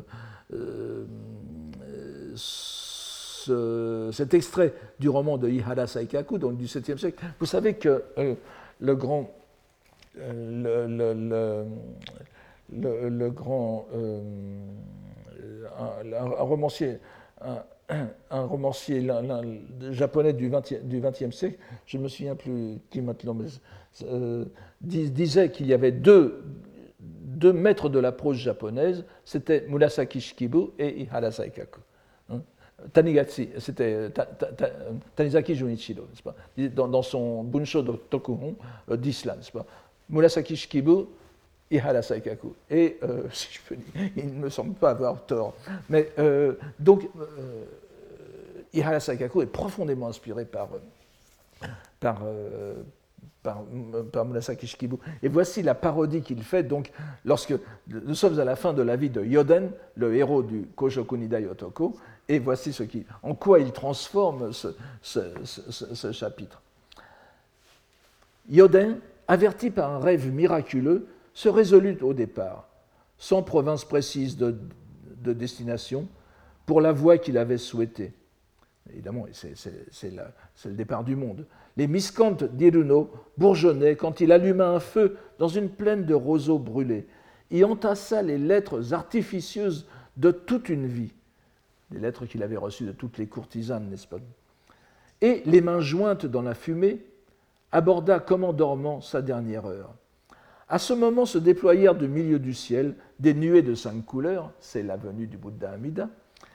ce, cet extrait du roman de Ihara Saikaku, donc du septième siècle. Vous savez que euh, le grand... Euh, le, le, le, le, le grand... Euh, Un, un romancier, un, un romancier l'un, l'un, japonais du vingtième siècle, je ne me souviens plus qui maintenant, mais, euh, disait qu'il y avait deux, deux maîtres de la prose japonaise, c'était Murasaki Shikibu et Ihara Saikaku. Hein? Tanigaki, c'était ta, ta, ta, Tanizaki Junichiro, n'est-ce pas? Dans, dans son Bunsho do Tokuhon euh, d'Islam, n'est-ce pas? Murasaki Shikibu, Ihara Saikaku. Et, euh, si je peux dire, il ne me semble pas avoir tort. Mais euh, donc, euh, Ihara Saikaku est profondément inspiré par, par, euh, par, par Murasaki Shikibu. Et voici la parodie qu'il fait. Donc, lorsque nous sommes à la fin de la vie de Yoden, le héros du Koshoku Nidai Otoko, et voici ce qui, en quoi il transforme ce, ce, ce, ce chapitre. Yoden, averti par un rêve miraculeux, se résolut au départ, sans province précise de, de destination, pour la voie qu'il avait souhaitée. Évidemment, c'est, c'est, c'est, la, c'est le départ du monde. Les miscantes d'Iruno bourgeonnaient quand il alluma un feu dans une plaine de roseaux brûlés, y entassa les lettres artificieuses de toute une vie, les lettres qu'il avait reçues de toutes les courtisanes, n'est-ce pas? Et, les mains jointes dans la fumée, aborda comme en dormant sa dernière heure. À ce moment se déployèrent du milieu du ciel des nuées de cinq couleurs, c'est la venue du Bouddha Amida,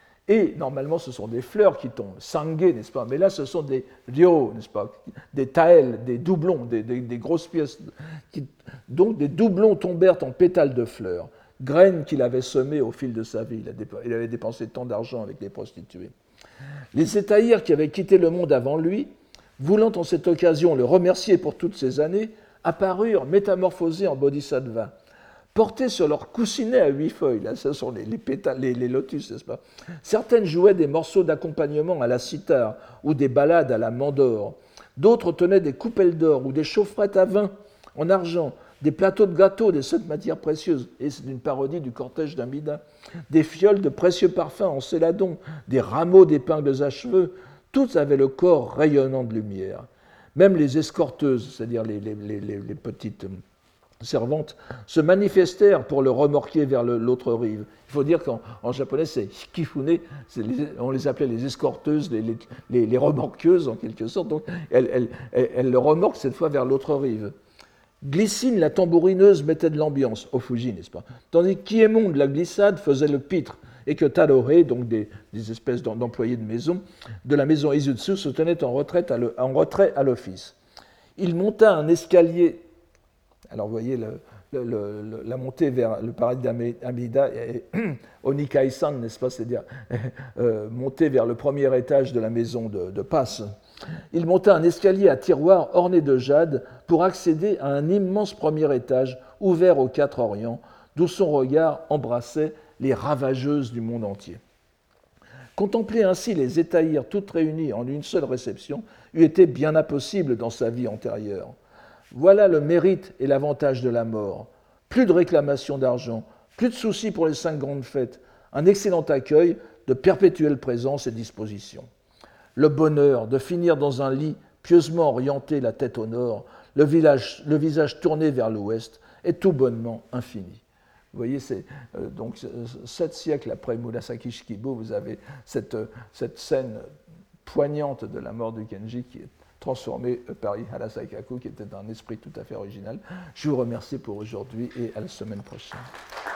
et normalement ce sont des fleurs qui tombent, sangué, n'est-ce pas? Mais là ce sont des ryo, n'est-ce pas? Des taels, des doublons, des, des, des grosses pièces. Qui, donc des doublons tombèrent en pétales de fleurs, graines qu'il avait semées au fil de sa vie. Il avait dépensé tant d'argent avec les prostituées. Les Zétaïrs qui avaient quitté le monde avant lui, voulant en cette occasion le remercier pour toutes ces années, apparurent métamorphosés en bodhisattva, portés sur leurs coussinets à huit feuilles. Là, ce sont les, les, pétales, les, les lotus, n'est-ce pas? Certaines jouaient des morceaux d'accompagnement à la cithare ou des ballades à la mandore. D'autres tenaient des coupelles d'or ou des chaufferettes à vin en argent, des plateaux de gâteaux, des sept matières précieuses, et c'est une parodie du cortège d'Amida, des fioles de précieux parfums en céladon, des rameaux d'épingles à cheveux. Toutes avaient le corps rayonnant de lumière. Même les escorteuses, c'est-à-dire les, les, les, les petites servantes, se manifestèrent pour le remorquer vers le, l'autre rive. Il faut dire qu'en en japonais, c'est hikifune, c'est les, on les appelait les escorteuses, les, les, les, les remorqueuses en quelque sorte. Donc elles, elles, elles, elles le remorquent cette fois vers l'autre rive. Glycine, la tambourineuse, mettait de l'ambiance, au Fuji, n'est-ce pas? Tandis que Kiemon, la glissade, faisait le pitre, et que Tadore, donc des, des espèces d'employés de maison, de la maison Izutsu, se tenait en, retraite à le, en retrait à l'office. Il monta un escalier. Alors, vous voyez, le, le, le, la montée vers le paradis d'Amida, Onikai-san, n'est-ce pas? C'est-à-dire euh, monter vers le premier étage de la maison de, de passe. Il monta un escalier à tiroirs orné de jade pour accéder à un immense premier étage ouvert aux quatre orients, d'où son regard embrassait les ravageuses du monde entier. Contempler ainsi les Zétaïrs toutes réunies en une seule réception eût été bien impossible dans sa vie antérieure. Voilà le mérite et l'avantage de la mort. Plus de réclamation d'argent, plus de soucis pour les cinq grandes fêtes, un excellent accueil, de perpétuelle présence et disposition. Le bonheur de finir dans un lit pieusement orienté la tête au nord, le, village, le visage tourné vers l'ouest, est tout bonnement infini. Vous voyez, c'est euh, donc sept siècles après Murasaki Shikibu, vous avez cette, cette scène poignante de la mort du Genji qui est transformée par Ihara Saikaku, qui était un esprit tout à fait original. Je vous remercie pour aujourd'hui et à la semaine prochaine.